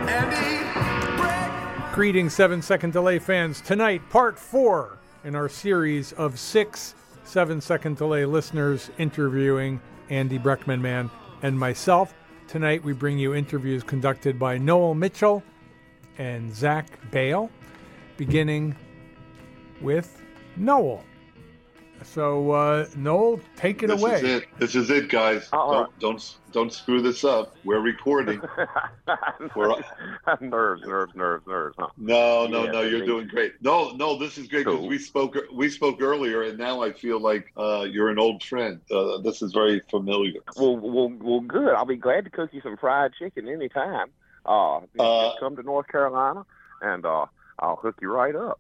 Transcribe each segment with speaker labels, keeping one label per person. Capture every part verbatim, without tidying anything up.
Speaker 1: Greetings, seven Second Delay fans. Tonight, part four in our series of six seven Second Delay listeners interviewing Andy Breckman and myself. Tonight, we bring you interviews conducted by Noel Mitchell and Zach Bale, beginning with Noel. So, uh, Noel, take it
Speaker 2: this
Speaker 1: away.
Speaker 2: This is it. This is it, guys.
Speaker 3: Uh-uh.
Speaker 2: Don't, don't don't screw this up. We're recording. We're,
Speaker 3: nerves, nerves, nerves, nerves. Huh?
Speaker 2: no, no,
Speaker 3: Yeah,
Speaker 2: no. You're
Speaker 3: indeed.
Speaker 2: doing great. No, no. This is great because
Speaker 3: Cool.
Speaker 2: we spoke. We spoke earlier, and now I feel like uh, you're an old friend. Uh, this is very familiar.
Speaker 3: Well, well, well, good. I'll be glad to cook you some fried chicken anytime. Uh, just
Speaker 2: Uh,
Speaker 3: come to North Carolina, and uh, I'll hook you right up.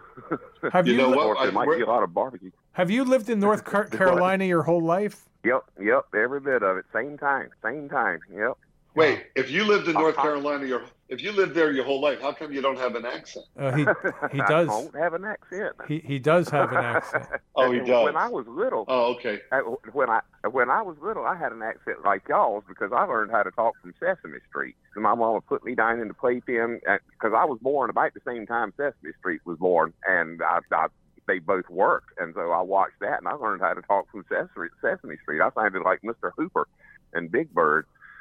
Speaker 1: Have
Speaker 2: You
Speaker 1: you,
Speaker 2: know
Speaker 1: li-
Speaker 2: what?
Speaker 3: Of course, there
Speaker 2: I-
Speaker 3: might
Speaker 2: we're-
Speaker 3: be a lot of barbecue.
Speaker 1: have you lived in North Car- Carolina your whole life?
Speaker 3: Yep, yep, every bit of it. Same time, same time. Yep.
Speaker 2: Wait, if you lived in North
Speaker 3: Uh-huh.
Speaker 2: Carolina, your if you lived there your whole life, how come you don't have an accent?
Speaker 1: Uh, he he
Speaker 3: I
Speaker 1: does.
Speaker 3: don't have an accent.
Speaker 1: He he does have an accent.
Speaker 2: Oh, he
Speaker 3: And
Speaker 2: does.
Speaker 3: When I was little,
Speaker 2: Oh, okay.
Speaker 3: Uh, When I when I was little, I had an accent like y'all's because I learned how to talk from Sesame Street. So my mama put me down in the playpen because I was born about the same time Sesame Street was born, and I, I they both worked, and so I watched that, and I learned how to talk from Sesame, Sesame Street. I sounded like Mister Hooper and Big Bird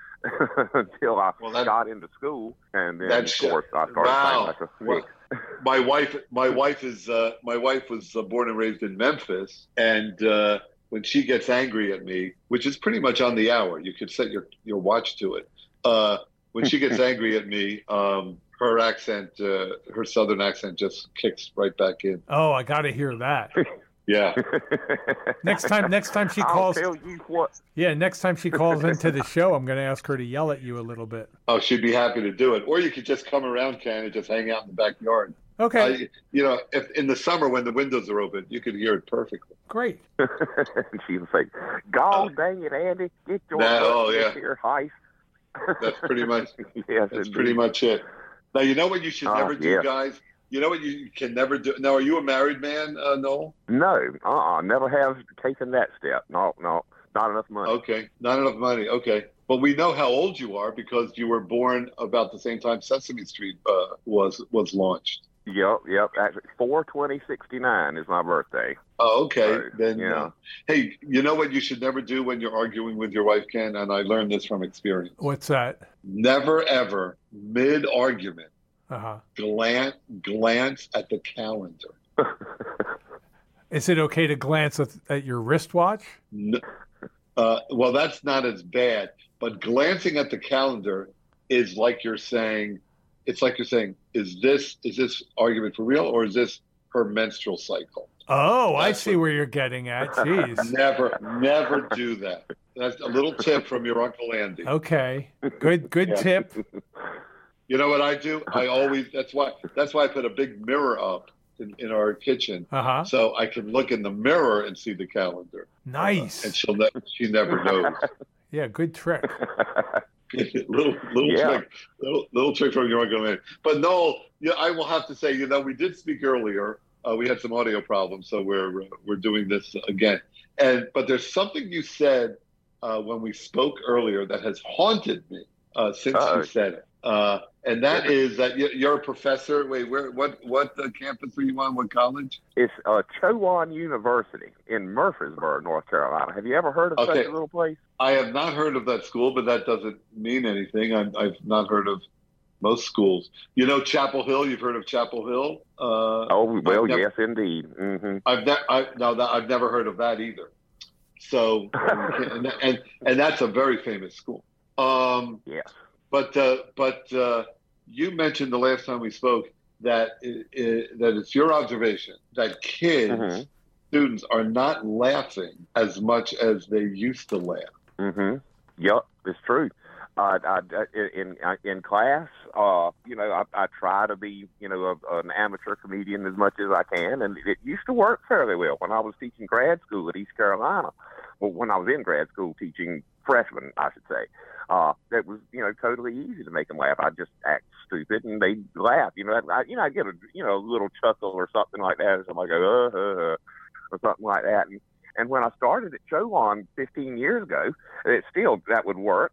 Speaker 3: until I
Speaker 2: Well, that-
Speaker 3: got into school, and then
Speaker 2: That's-
Speaker 3: of course I started
Speaker 2: wow.
Speaker 3: sounding like a
Speaker 2: Well,
Speaker 3: snake.
Speaker 2: my wife my wife is uh, my wife was uh, born and raised in Memphis, and uh, when she gets angry at me, which is pretty much on the hour, you could set your your watch to it. Uh, when she gets angry at me, um, her accent, uh, her southern accent, just kicks right back in.
Speaker 1: Oh, I got to hear that.
Speaker 2: Yeah,
Speaker 1: Next time, next time she
Speaker 3: I'll
Speaker 1: calls,
Speaker 3: tell you what.
Speaker 1: yeah, next time she calls into the show, I'm going to ask her to yell at you a little bit.
Speaker 2: oh, she'd be happy to do it. Or you could just come around, Ken, and just hang out in the backyard.
Speaker 1: Okay,
Speaker 2: I, you know, if in the summer when the windows are open, you could hear it perfectly.
Speaker 1: great.
Speaker 3: She would say, "God dang it, Andy, get your
Speaker 2: That-
Speaker 3: butt
Speaker 2: oh,
Speaker 3: in
Speaker 2: yeah.
Speaker 3: here, heist."
Speaker 2: That's pretty much.
Speaker 3: yes,
Speaker 2: That's
Speaker 3: indeed.
Speaker 2: pretty much it. Now, you know what you should
Speaker 3: Oh,
Speaker 2: never do,
Speaker 3: yeah.
Speaker 2: guys? You know what you can never do? Now, are you a married man, uh, Noel?
Speaker 3: No, uh-uh, never have taken that step. No, no, not enough money.
Speaker 2: Okay. Not enough money. Okay. But we know how old you are because you were born about the same time Sesame Street uh, was was launched.
Speaker 3: Yep, yep. Actually, four twenty sixty nine is my birthday.
Speaker 2: Oh, okay.
Speaker 3: Right,
Speaker 2: Then,
Speaker 3: yeah.
Speaker 2: uh, hey, you know what you should never do when you're arguing with your wife, Ken? And I learned this from experience.
Speaker 1: What's that?
Speaker 2: Never, ever, mid-argument,
Speaker 1: Uh huh.
Speaker 2: glance, glance at the calendar.
Speaker 1: Is it okay to glance at, at your wristwatch?
Speaker 2: N- Uh, well, that's not as bad, but glancing at the calendar is like you're saying, it's like you're saying, is this is this argument for real or is this her menstrual cycle?
Speaker 1: Oh, I
Speaker 2: That's
Speaker 1: see
Speaker 2: what-
Speaker 1: where you're getting at. Jeez.
Speaker 2: Never, never do that. That's a little tip from your Uncle Andy.
Speaker 1: Okay. Good. Good
Speaker 2: Yeah.
Speaker 1: tip.
Speaker 2: You know what I do? I always that's why that's why I put a big mirror up in, in our kitchen
Speaker 1: Uh huh.
Speaker 2: so I can look in the mirror and see the calendar. And
Speaker 1: Nice.
Speaker 2: she'll ne- she never knows.
Speaker 1: Yeah. Good trick.
Speaker 2: little little
Speaker 3: Yeah.
Speaker 2: trick, little little trick from your Uncle Andy. But no, yeah, I will have to say, you know, we did speak earlier. Uh, we had some audio problems, so we're uh, we're doing this again. And but there's something you said uh, when we spoke earlier that has haunted me uh, since
Speaker 3: Uh-oh.
Speaker 2: you said it. Uh, and that is that you- you're a professor. Wait, where? What? What uh, campus are you on? What college?
Speaker 3: It's uh, Chowan University in Murfreesboro, North Carolina. Have you ever heard of
Speaker 2: Okay.
Speaker 3: such a little place?
Speaker 2: I have not heard of that school, but that doesn't mean anything. I'm, I've not heard of most schools. You know, Chapel Hill. You've heard of Chapel Hill? Uh,
Speaker 3: Oh, well,
Speaker 2: I've never-
Speaker 3: yes, indeed. hmm
Speaker 2: I've never. I, no, that, I've never heard of that either. So, and, and and that's a very famous school. Um,
Speaker 3: Yes.
Speaker 2: but uh, but uh, you mentioned the last time we spoke that i i that it's your observation that kids,
Speaker 3: Mhm.
Speaker 2: students, are not laughing as much as they used to laugh.
Speaker 3: Mm-hmm. Yep, it's true. Uh, I, I, in in class, uh, you know, I, I try to be, you know, a, an amateur comedian as much as I can, and it used to work fairly well when I was teaching grad school at East Carolina. Well, when I was in grad school teaching freshmen, I should say, uh, it was, you know, totally easy to make them laugh. I just act stupid and they laugh. You know, I, you know, I get a, you know, a little chuckle or something like that, or something like, uh, uh, uh, or something like that. And, and when I started at Chowan fifteen years ago, it still that would work.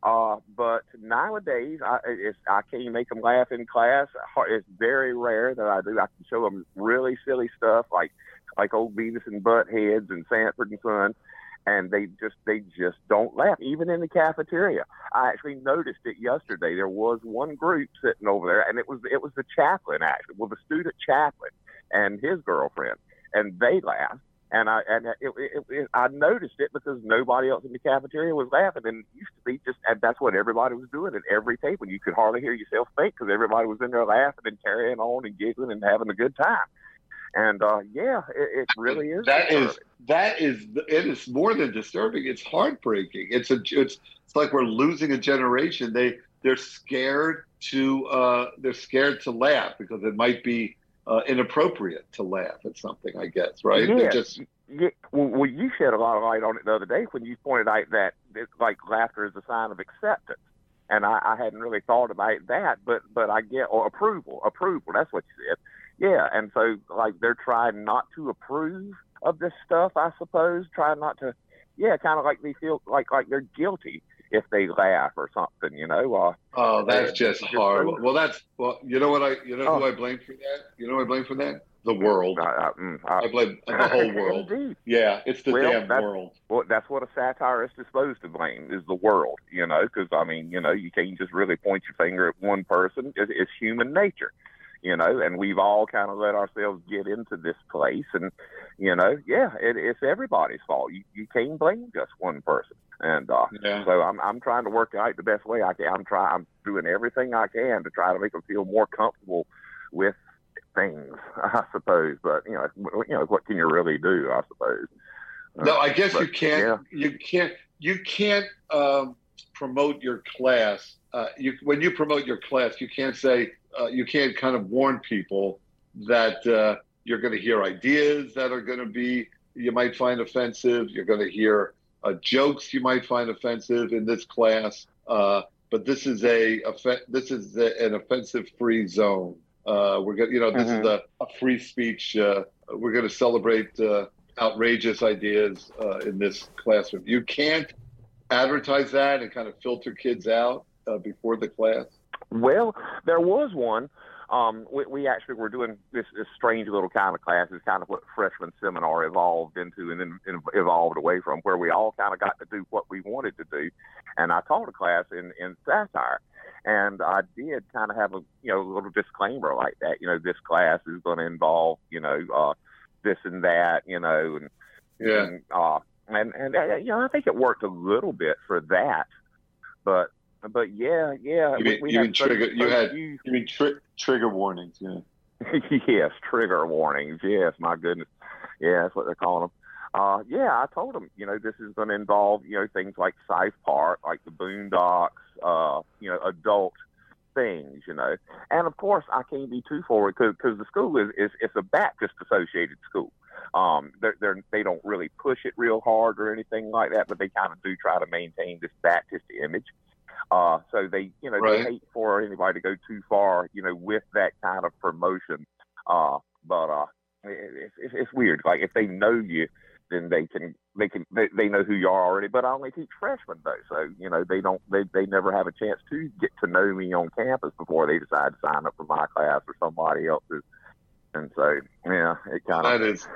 Speaker 3: Uh, but nowadays, I, it's, I can't make them laugh in class. It's very rare that I do. I can show them really silly stuff like like old Beavis and Buttheads and Sanford and Son, and they just they just don't laugh, even in the cafeteria. I actually noticed it yesterday. There was one group sitting over there, and it was it was the chaplain, actually, well, the student chaplain and his girlfriend, and they laughed. And I and it, it, it, I noticed it because nobody else in the cafeteria was laughing. And it used to be just, and that's what everybody was doing at every table. You could hardly hear yourself think because everybody was in there laughing and carrying on and giggling and having a good time. And uh, yeah, it, it really is.
Speaker 2: That
Speaker 3: disturbing.
Speaker 2: is that is it is more than disturbing. It's heartbreaking. It's a it's it's like we're losing a generation. They they're scared to uh, they're scared to laugh because it might be Uh, inappropriate to laugh at something, I guess, right?
Speaker 3: Yeah.
Speaker 2: They're just
Speaker 3: yeah. Well, well, you shed a lot of light on it the other day when you pointed out that it's like laughter is a sign of acceptance, and I, I hadn't really thought about that, but but I get or approval, approval. That's what you said. Yeah, and so like they're trying not to approve of this stuff, I suppose, trying not to. Yeah, kind of like they feel like like they're guilty if they laugh or something, you know. Uh,
Speaker 2: oh, that's
Speaker 3: uh,
Speaker 2: just horrible. Well, that's well, you know what I, you know
Speaker 3: oh.
Speaker 2: who I blame for that? You know who I blame for that? The world.
Speaker 3: I, I, mm, I,
Speaker 2: I blame the whole world.
Speaker 3: Indeed.
Speaker 2: Yeah, it's the
Speaker 3: well,
Speaker 2: damn
Speaker 3: that's,
Speaker 2: world.
Speaker 3: Well, that's what a satirist is supposed to blame, is the world, you know, because, I mean, you know, you can't just really point your finger at one person. It's, it's human nature, you know, and we've all kind of let ourselves get into this place. And, you know, yeah, it, it's everybody's fault. You, you can't blame just one person. And uh,
Speaker 2: yeah.
Speaker 3: so I'm I'm trying to work out the best way I can. I'm trying. I'm doing everything I can to try to make them feel more comfortable with things, I suppose. But you know, you know, what can you really do? I suppose.
Speaker 2: No, I guess
Speaker 3: but,
Speaker 2: you can't.
Speaker 3: Yeah.
Speaker 2: You can't. You can't um, promote your class. Uh, you when you promote your class, you can't say uh, you can't kind of warn people that uh, you're going to hear ideas that are going to be you might find offensive. You're going to hear uh, jokes you might find offensive in this class. Uh, but this is a this is a, an offensive-free zone. Uh, we're going, you know, this mm-hmm. is a, a free speech. Uh, we're going to celebrate uh, outrageous ideas uh, in this classroom. You can't advertise that and kind of filter kids out uh, before the class.
Speaker 3: Well, there was one. Um, we, we actually were doing this, this strange little kind of class. It's kind of what freshman seminar evolved into and then evolved away from, where we all kind of got to do what we wanted to do. And I taught a class in, in satire. And I did kind of have a, you know, a little disclaimer like that. You know, this class is going to involve, you know, uh, this and that, you know, and,
Speaker 2: yeah.
Speaker 3: and, uh, and, and, uh, you know, I think it worked a little bit for that, but, but yeah, yeah.
Speaker 2: You mean,
Speaker 3: we, we
Speaker 2: you
Speaker 3: had
Speaker 2: mean trigger, you had,
Speaker 3: few,
Speaker 2: you mean tri- trigger warnings, yeah.
Speaker 3: Yes, trigger warnings. Yes, my goodness. Yeah, that's what they're calling them. Uh, yeah, I told them, you know, this is going to involve, you know, things like South Park, like the Boondocks, uh, you know, adult things, you know. And, of course, I can't be too forward because the school is, is it's a Baptist-associated school. Um, they're, they're, they don't really push it real hard or anything like that, but they kind of do try to maintain this Baptist image. Uh, so they, you know,
Speaker 2: right.
Speaker 3: they hate for anybody to go too far, you know, with that kind of promotion. Uh, but uh, it, it's, it's weird. Like if they know you, then they can, they can, they, they know who you are already. But I only teach freshmen though, so you know they don't, they, they never have a chance to get to know me on campus before they decide to sign up for my class or somebody else's. And so, yeah, it kind of
Speaker 2: that is.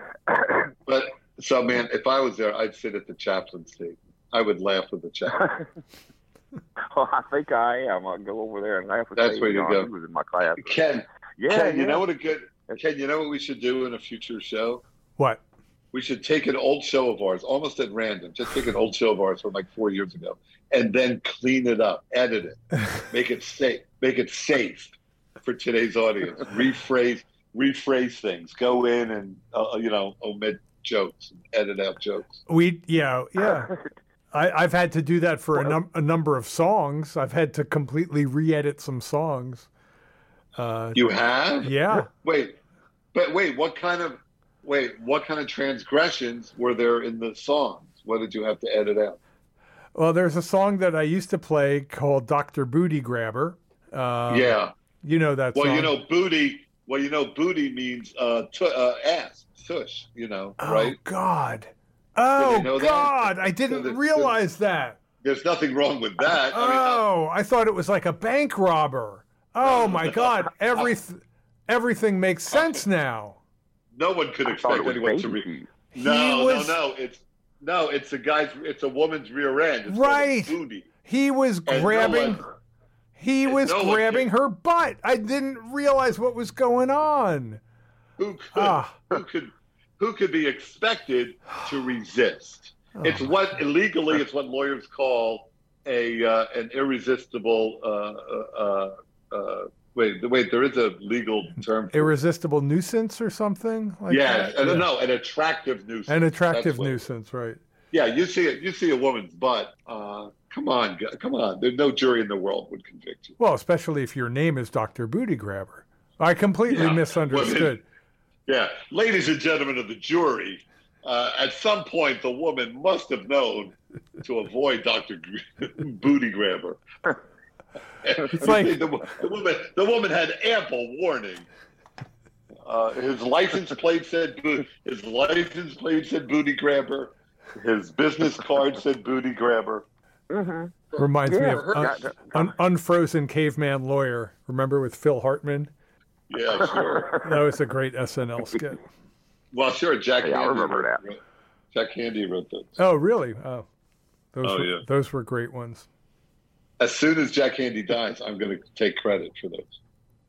Speaker 2: But so, man, if I was there, I'd sit at the chaplain's seat. I would laugh with the chaplain.
Speaker 3: Well, I think I am. I'll go over there and laugh with
Speaker 2: That's where you
Speaker 3: John.
Speaker 2: go.
Speaker 3: He was in my class.
Speaker 2: Ken,
Speaker 3: yeah,
Speaker 2: Ken, you
Speaker 3: yeah.
Speaker 2: know what a good Ken, you know what we should do in a future show?
Speaker 1: What?
Speaker 2: We should take an old show of ours, almost at random, just take an old show of ours from like four years ago, and then clean it up, edit it, make it safe, make it safe for today's audience. Rephrase, rephrase things. Go in and uh, you know omit jokes, edit out jokes.
Speaker 1: We yeah yeah. I, I've had to do that for a, num- a number of songs. I've had to completely re-edit some songs. Uh,
Speaker 2: you have?
Speaker 1: Yeah.
Speaker 2: Wait, but wait, what kind of wait, what kind of transgressions were there in the songs? What did you have to edit out?
Speaker 1: Well, there's a song that I used to play called Doctor Booty Grabber. Uh,
Speaker 2: yeah.
Speaker 1: You know that
Speaker 2: well,
Speaker 1: song.
Speaker 2: Well, you know, booty, well, you know, booty means uh, t- uh, ass, tush, you know,
Speaker 1: oh,
Speaker 2: right?
Speaker 1: God. Oh, God, I didn't
Speaker 2: so the,
Speaker 1: realize
Speaker 2: so,
Speaker 1: that.
Speaker 2: there's nothing wrong with that.
Speaker 1: Oh,
Speaker 2: I, mean,
Speaker 1: I thought it was like a bank robber. Oh my God! Every everything makes sense now.
Speaker 2: No one could expect anyone to read. No, was, no, no. It's no. It's a guy's. It's a woman's rear end. It's
Speaker 1: right.
Speaker 2: Booty.
Speaker 1: He was and grabbing. No one, he was no grabbing her butt. I didn't realize what was going on.
Speaker 2: Who could? Ah. Who could? Who could be expected to resist? Oh. It's what illegally. It's what lawyers call a uh, an irresistible. Uh, uh, uh, Wait, wait. There is a legal term. For
Speaker 1: irresistible nuisance or something like
Speaker 2: yeah,
Speaker 1: that.
Speaker 2: Yeah, no, an attractive nuisance.
Speaker 1: An attractive nuisance, right?
Speaker 2: Yeah, you see it. You see a woman's butt. Uh, come on, come on. There's no jury in the world would convict you.
Speaker 1: Well, especially if your name is Doctor Booty Grabber. I completely yeah. misunderstood.
Speaker 2: Well, yeah, ladies and gentlemen of the jury, uh, at some point the woman must have known to avoid Doctor Booty Grabber.
Speaker 1: It's like
Speaker 2: the, the woman. The woman had ample warning. Uh, his license plate said his license plate said booty grabber. His business card said booty grabber.
Speaker 1: Mm-hmm. Reminds yeah, me of un, un, Unfrozen Caveman Lawyer. Remember with Phil Hartman?
Speaker 2: Yeah, sure.
Speaker 1: That was a great S N L skit.
Speaker 2: Well, sure. Jack.
Speaker 3: Yeah,
Speaker 2: Handy
Speaker 3: I remember
Speaker 2: wrote,
Speaker 3: that.
Speaker 2: Jack Handy wrote those.
Speaker 1: Oh, really? Oh, those
Speaker 2: oh
Speaker 1: were,
Speaker 2: yeah.
Speaker 1: Those were great ones.
Speaker 2: As soon as Jack Handy dies, I'm going to take credit for those.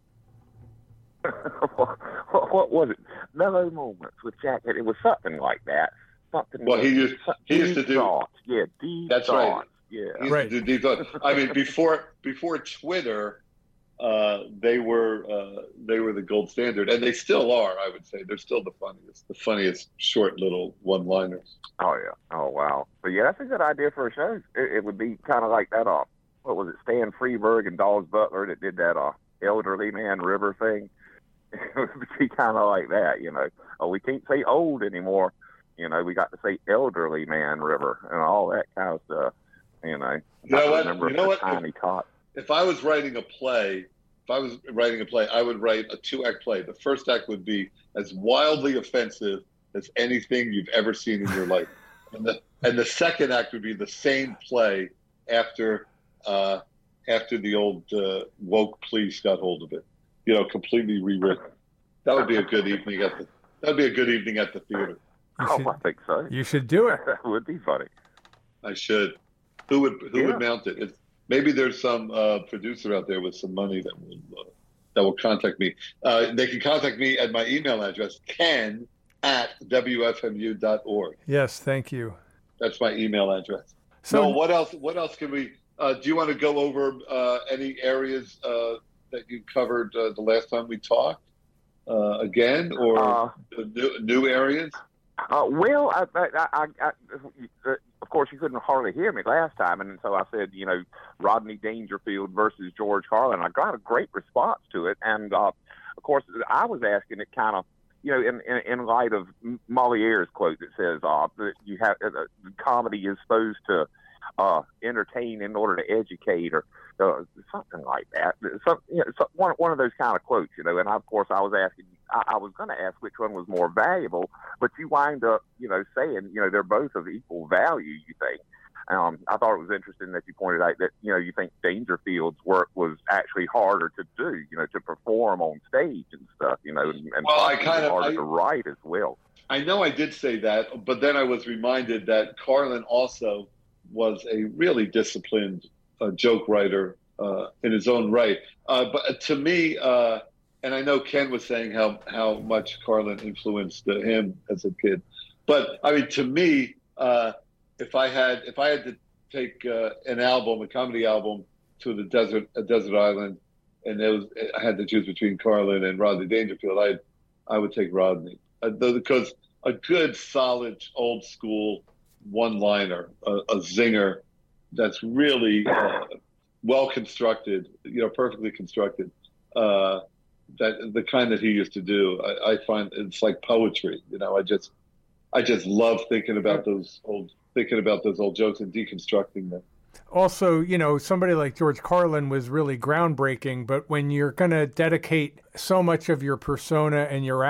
Speaker 3: what, what was it? Mellow Moments with Jack Handy. It was something like that. Something.
Speaker 2: Well, he used he used to do.
Speaker 3: Thoughts. Yeah, deep
Speaker 2: That's
Speaker 3: thoughts.
Speaker 2: right.
Speaker 3: Yeah,
Speaker 2: he used
Speaker 1: right.
Speaker 2: To do deep thoughts. I mean, before before Twitter, uh, they were uh, they were the gold standard, and they still are. I would say they're still the funniest, the funniest short little one-liners.
Speaker 3: Oh yeah. Oh wow. But yeah, that's a good idea for a show. It, it would be kind of like that off. What was it, Stan Freberg and Dawes Butler that did that uh, elderly man river thing? It would be kind of like that, you know. Oh, we can't say old anymore. You know, we got to say elderly man river and all that kind of stuff, you know.
Speaker 2: You know
Speaker 3: I
Speaker 2: what?
Speaker 3: remember
Speaker 2: You know what?
Speaker 3: Tiny
Speaker 2: If,
Speaker 3: tot.
Speaker 2: if I was writing a play, if I was writing a play, I would write a two-act play. The first act would be as wildly offensive as anything you've ever seen in your life. And the, and the second act would be the same play after... Uh, after the old uh, woke police got hold of it, you know, completely rewritten. That would be a good evening at the. That would be a good evening at the theater.
Speaker 3: Oh, should, I think so.
Speaker 1: You should do it.
Speaker 3: That would be funny.
Speaker 2: I should. Who would Who
Speaker 3: yeah.
Speaker 2: would mount it? It's, maybe there's some uh, producer out there with some money that will uh, that will contact me. Uh, they can contact me at my email address, ken at w f m u dot org.
Speaker 1: Yes, thank you.
Speaker 2: That's my email address. So, no, what else? What else can we? Uh, do you want to go over uh, any areas uh, that you covered uh, the last time we talked uh, again, or
Speaker 3: uh,
Speaker 2: new, new areas?
Speaker 3: Uh, well, I, I, I, I, of course, you couldn't hardly hear me last time, and so I said, you know, Rodney Dangerfield versus George Carlin. I got a great response to it, and uh, of course, I was asking it kind of, you know, in, in, in light of Moliere's quote that says, uh, that you have uh, comedy is supposed to Uh, entertain in order to educate, or uh, something like that. Some, you know, some, one one of those kind of quotes, you know. And of course, I was asking, I, I was going to ask which one was more valuable, but you wind up, you know, saying, you know, they're both of equal value. You think? Um, I thought it was interesting that you pointed out that, you know, you think Dangerfield's work was actually harder to do, you know, to perform on stage and stuff, you know, and, and
Speaker 2: well, I kind of
Speaker 3: harder
Speaker 2: I,
Speaker 3: to write as well.
Speaker 2: I know I did say that, but then I was reminded that Carlin also was a really disciplined uh, joke writer uh, in his own right. Uh, but to me, uh, and I know Ken was saying how, how much Carlin influenced uh, him as a kid. But I mean, to me, uh, if I had if I had to take uh, an album, a comedy album, to the desert, a desert island, and it was I had to choose between Carlin and Rodney Dangerfield, I I would take Rodney uh, because a good, solid, old school one-liner, a, a zinger that's really uh, well constructed, you know, perfectly constructed. Uh, that the kind that he used to do, I, I find it's like poetry. You know, I just, I just love thinking about those old, thinking about those old jokes and deconstructing them.
Speaker 1: Also, you know, somebody like George Carlin was really groundbreaking, but when you're going to dedicate so much of your persona and your act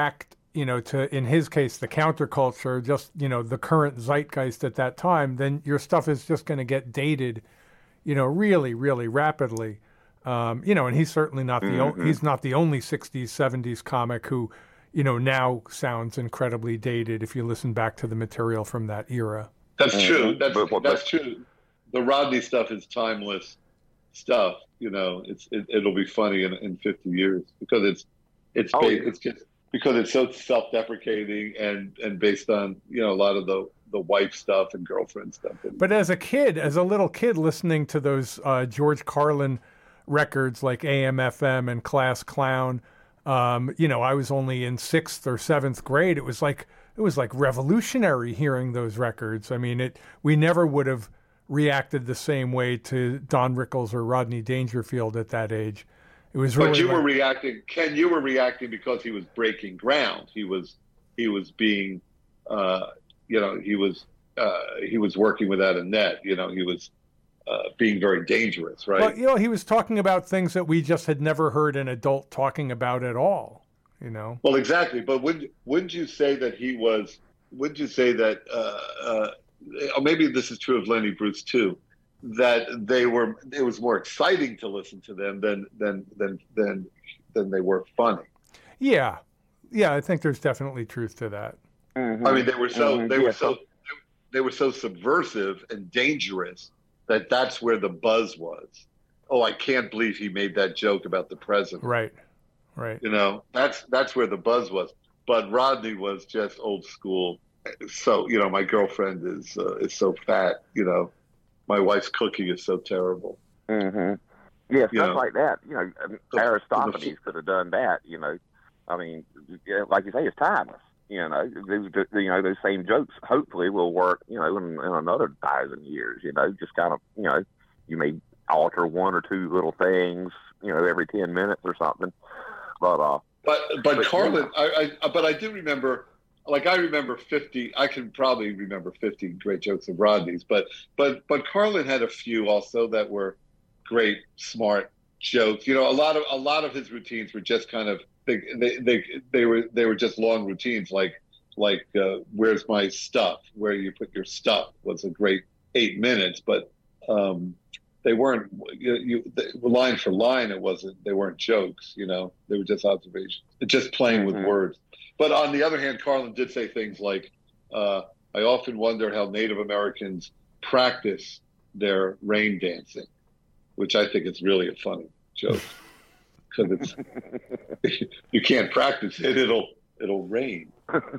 Speaker 1: you know, to, in his case, the counterculture, just, you know, the current zeitgeist at that time, then your stuff is just going to get dated, you know, really, really rapidly. Um, you know, and he's certainly not the, mm-hmm. o- he's not the only sixties, seventies comic who, you know, now sounds incredibly dated if you listen back to the material from that era.
Speaker 2: That's
Speaker 3: mm-hmm.
Speaker 2: true. That's,
Speaker 3: but, but,
Speaker 2: that's true. The Rodney stuff is timeless stuff. You know, it's, it, it'll be funny in, in fifty years because it's, it's,
Speaker 3: oh,
Speaker 2: ba-
Speaker 3: yeah.
Speaker 2: it's just, because it's so self-deprecating and, and based on, you know, a lot of the, the wife stuff and girlfriend stuff.
Speaker 1: But as a kid, as a little kid listening to those uh, George Carlin records like A M F M and Class Clown, um, you know, I was only in sixth or seventh grade. It was like, it was like revolutionary hearing those records. I mean, it, we never would have reacted the same way to Don Rickles or Rodney Dangerfield at that age. It was really.
Speaker 2: But you
Speaker 1: like,
Speaker 2: were reacting, Ken. You were reacting because he was breaking ground. He was, he was being, uh, you know, he was, uh, he was working without a net. You know, he was uh, being very dangerous, right?
Speaker 1: Well, you know, he was talking about things that we just had never heard an adult talking about at all. You know.
Speaker 2: Well, exactly. But wouldn't wouldn't you say that he was? Wouldn't you say that? Uh, uh, or maybe this is true of Lenny Bruce too. That they were, it was more exciting to listen to them than than than than than they were funny.
Speaker 1: Yeah, yeah, I think there's definitely truth to that.
Speaker 2: Mm-hmm. I mean, they were so
Speaker 3: mm-hmm.
Speaker 2: they
Speaker 3: yeah.
Speaker 2: were so they were so subversive and dangerous that that's where the buzz was. Oh, I can't believe he made that joke about the president.
Speaker 1: Right, right.
Speaker 2: You know, that's that's where the buzz was. But Rodney was just old school. So you know, my girlfriend is uh, is so fat. You know. My wife's cooking is so terrible.
Speaker 3: Mm-hmm. Yeah, stuff
Speaker 2: you know,
Speaker 3: like that. You know, Aristophanes the, could have done that. You know, I mean, like you say, it's timeless. You know, those, you know, those same jokes hopefully will work. You know, in, in another thousand years. You know, just kind of, you know, you may alter one or two little things. You know, every ten minutes or something. But uh,
Speaker 2: but but, but Carlin,
Speaker 3: yeah.
Speaker 2: I, I but I do remember. Like I remember fifty, I can probably remember fifty great jokes of Rodney's, but but but Carlin had a few also that were great, smart jokes. You know, a lot of a lot of his routines were just kind of they they they, they were they were just long routines. Like like uh, where's my stuff? Where you put your stuff was a great eight minutes, but um, they weren't you, you they, line for line. It wasn't. They weren't jokes. You know, they were just observations. Just playing with
Speaker 3: mm-hmm.
Speaker 2: words. But on the other hand, Carlin did say things like, uh, I often wonder how Native Americans practice their rain dancing, which I think is really a funny joke. Because it's you can't practice it, it'll it'll rain.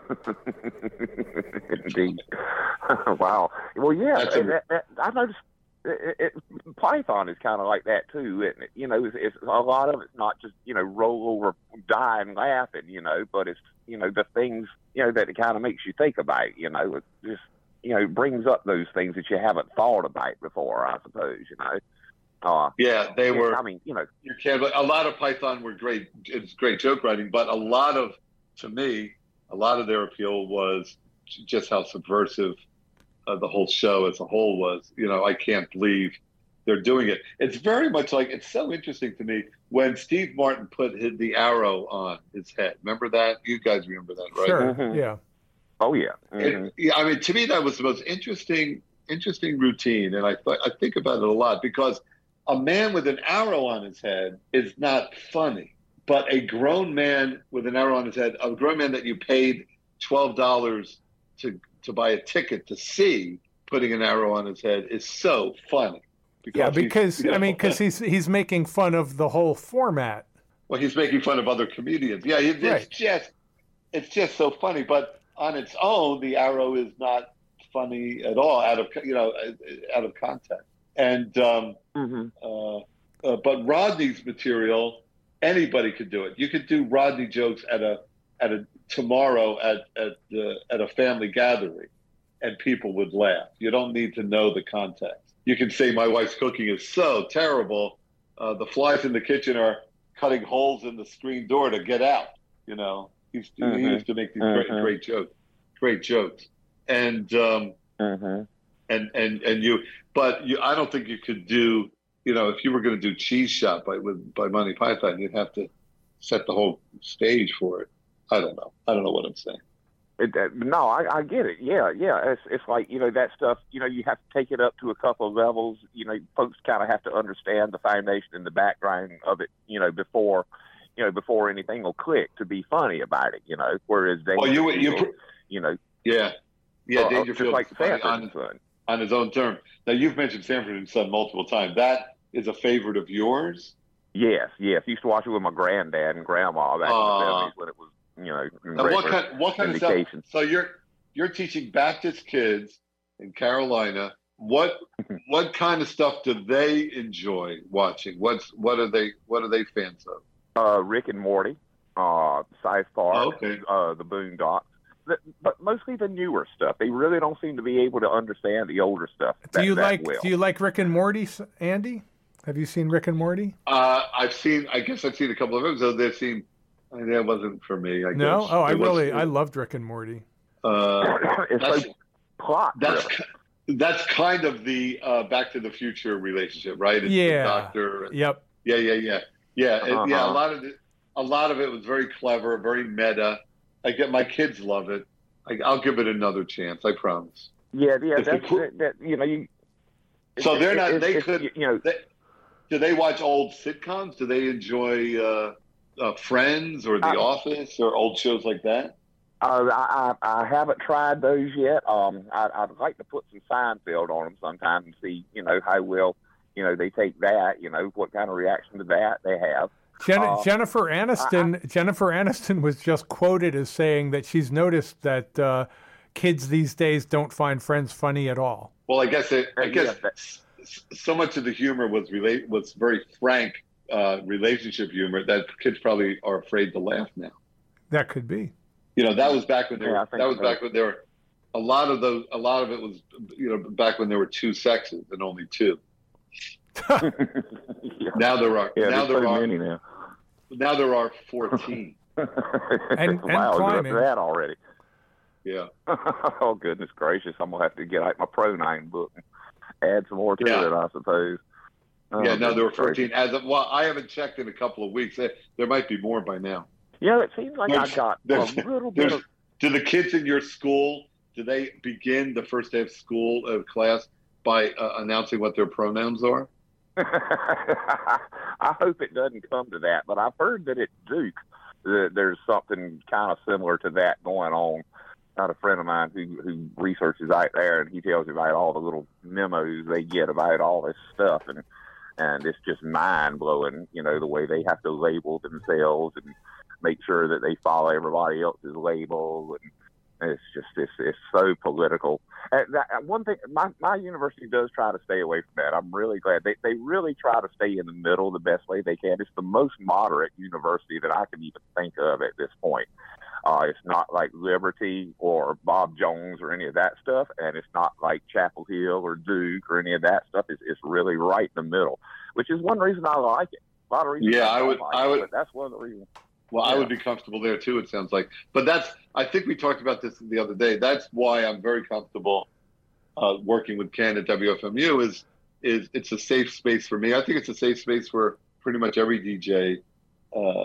Speaker 3: Indeed. Wow. Well, yeah,
Speaker 2: a,
Speaker 3: that, that, I noticed it, it, Python is kind of like that too, isn't it? You know, it's, it's a lot of it's not just, you know, roll over, dying laughing, you know, but it's, you know, the things, you know, that it kind of makes you think about, you know, it just, you know, brings up those things that you haven't thought about before, I suppose, you know. Uh,
Speaker 2: yeah, they were.
Speaker 3: I mean, you know,
Speaker 2: you can. But a lot of Python were great. It's great joke writing, but a lot of, to me, a lot of their appeal was just how subversive uh, the whole show as a whole was. You know, I can't believe they're doing it. It's very much like, it's so interesting to me when Steve Martin put his, the arrow on his head. Remember that? You guys remember that, right?
Speaker 1: Sure.
Speaker 3: Mm-hmm.
Speaker 1: Yeah.
Speaker 3: Oh yeah. Mm-hmm.
Speaker 2: It, yeah. I mean, to me, that was the most interesting, interesting routine, and I th- I think about it a lot because a man with an arrow on his head is not funny, but a grown man with an arrow on his head, a grown man that you paid twelve dollars to to buy a ticket to see putting an arrow on his head is so funny.
Speaker 1: Because yeah, because you know, I mean, because he's he's making fun of the whole format.
Speaker 2: Well, he's making fun of other comedians. Yeah, it's
Speaker 1: right.
Speaker 2: just it's just so funny. But on its own, the arrow is not funny at all, out of you know, out of context. And um,
Speaker 3: mm-hmm.
Speaker 2: uh, uh, but Rodney's material, anybody could do it. You could do Rodney jokes at a at a tomorrow at at uh, at a family gathering, and people would laugh. You don't need to know the context. You can say my wife's cooking is so terrible. Uh, the flies in the kitchen are cutting holes in the screen door to get out. You know, he's, mm-hmm. he used to make these
Speaker 3: mm-hmm.
Speaker 2: great, great jokes, great jokes, and um,
Speaker 3: mm-hmm.
Speaker 2: and and and you. But you, I don't think you could do. You know, if you were going to do Cheese Shop by with by Monty Python, you'd have to set the whole stage for it. I don't know. I don't know what I'm saying.
Speaker 3: It, uh, no, I, I get it. Yeah, yeah. It's it's like, you know, that stuff, you know, you have to take it up to a couple of levels. You know, folks kind of have to understand the foundation and the background of it, you know, before, you know, before anything will click to be funny about it, you know. Whereas they,
Speaker 2: well, you, you,
Speaker 3: you, you know.
Speaker 2: Yeah. Yeah,
Speaker 3: uh,
Speaker 2: Dangerfield
Speaker 3: like
Speaker 2: on,
Speaker 3: and Son.
Speaker 2: on his own term. Now, you've mentioned Sanford and Son multiple times. That is a favorite of yours?
Speaker 3: Yes, yes. Used to watch it with my granddad and grandma back uh, in the seventies when it was, you know,
Speaker 2: now what kind, what kind of stuff? So you're you're teaching Baptist kids in Carolina. What what kind of stuff do they enjoy watching? What's what are they what are they fans of?
Speaker 3: Uh, Rick and Morty, uh, South Park,
Speaker 2: oh, okay.
Speaker 3: uh, the Boondocks, the, but mostly the newer stuff. They really don't seem to be able to understand the older stuff.
Speaker 1: Do
Speaker 3: that,
Speaker 1: you
Speaker 3: that
Speaker 1: like
Speaker 3: well.
Speaker 1: Do you like Rick and Morty, Andy? Have you seen Rick and Morty?
Speaker 2: Uh, I've seen. I guess I've seen a couple of episodes. They've seen. I mean, that wasn't for me. I
Speaker 1: no.
Speaker 2: Guess.
Speaker 1: Oh, I
Speaker 2: it
Speaker 1: really.
Speaker 2: was,
Speaker 1: I loved Rick and Morty.
Speaker 2: Uh,
Speaker 3: it's
Speaker 2: that's,
Speaker 3: like plot.
Speaker 2: That's
Speaker 3: really.
Speaker 2: that's kind of the uh, Back to the Future relationship, right? It's
Speaker 1: yeah.
Speaker 2: The doctor. And,
Speaker 1: yep.
Speaker 2: Yeah, yeah, yeah, yeah,
Speaker 3: uh-huh.
Speaker 2: it, yeah. A lot of it. A lot of it was very clever, very meta. I get my kids love it. I, I'll give it another chance. I promise.
Speaker 3: Yeah, yeah.
Speaker 2: If
Speaker 3: That's
Speaker 2: cool,
Speaker 3: that, that. You know. You,
Speaker 2: so they're not.
Speaker 3: It,
Speaker 2: they
Speaker 3: it,
Speaker 2: could.
Speaker 3: You know.
Speaker 2: They, do they watch old sitcoms? Do they enjoy uh, uh, Friends or The
Speaker 3: I,
Speaker 2: Office or old shows like that?
Speaker 3: Uh, I, I I haven't tried those yet. Um, I, I'd like to put some Seinfeld on them sometime and see, you know, how well, you know, they take that. You know, what kind of reaction to that they have.
Speaker 1: Jen-
Speaker 3: uh,
Speaker 1: Jennifer Aniston. I, I, Jennifer Aniston was just quoted as saying that she's noticed that uh, kids these days don't find Friends funny at all.
Speaker 2: Well, I guess it, I guess.
Speaker 3: Yeah,
Speaker 2: so much of the humor was relate was very frank uh, relationship humor that kids probably are afraid to laugh now.
Speaker 1: That could be.
Speaker 2: You know, that was back when they
Speaker 3: yeah,
Speaker 2: were. That was so. back when there were a lot of those. A lot of it was, you know, back when there were two sexes and only two.
Speaker 3: yeah.
Speaker 2: Now there are.
Speaker 3: Yeah,
Speaker 2: now there
Speaker 3: so
Speaker 2: are.
Speaker 3: Many now.
Speaker 2: now there are fourteen.
Speaker 1: and and
Speaker 3: wow,
Speaker 1: climbing.
Speaker 3: That already.
Speaker 2: Yeah.
Speaker 3: Oh goodness gracious! I'm gonna have to get out my pronoun book. Add some more to
Speaker 2: yeah.
Speaker 3: it, I suppose. Oh,
Speaker 2: yeah, no, there were fourteen. As of, well, I haven't checked in a couple of weeks. There might be more by now.
Speaker 3: Yeah, it seems like there's, I got a little bit of...
Speaker 2: Do the kids in your school, do they begin the first day of school, of class, by uh, announcing what their pronouns are?
Speaker 3: I hope it doesn't come to that, but I've heard that at Duke, that there's something kind of similar to that going on. Got a friend of mine who who researches out there, and he tells me about all the little memos they get about all this stuff, and and it's just mind blowing. You know, the way they have to label themselves and make sure that they follow everybody else's label, and it's just it's it's so political. And that, one thing, my my university does try to stay away from that. I'm really glad they they really try to stay in the middle the best way they can. It's the most moderate university that I can even think of at this point. Uh, it's not like Liberty or Bob Jones or any of that stuff, and it's not like Chapel Hill or Duke or any of that stuff. It's, it's really right in the middle, which is one reason I like it. A lot of reasons.
Speaker 2: Yeah,
Speaker 3: I,
Speaker 2: I would.
Speaker 3: like
Speaker 2: I would.
Speaker 3: It, but that's one of the reasons.
Speaker 2: Well,
Speaker 3: yeah.
Speaker 2: I would be comfortable there too. It sounds like, but that's. I think we talked about this the other day. That's why I'm very comfortable uh, working with Ken at W F M U. Is is it's a safe space for me. I think it's a safe space for pretty much every D J, uh,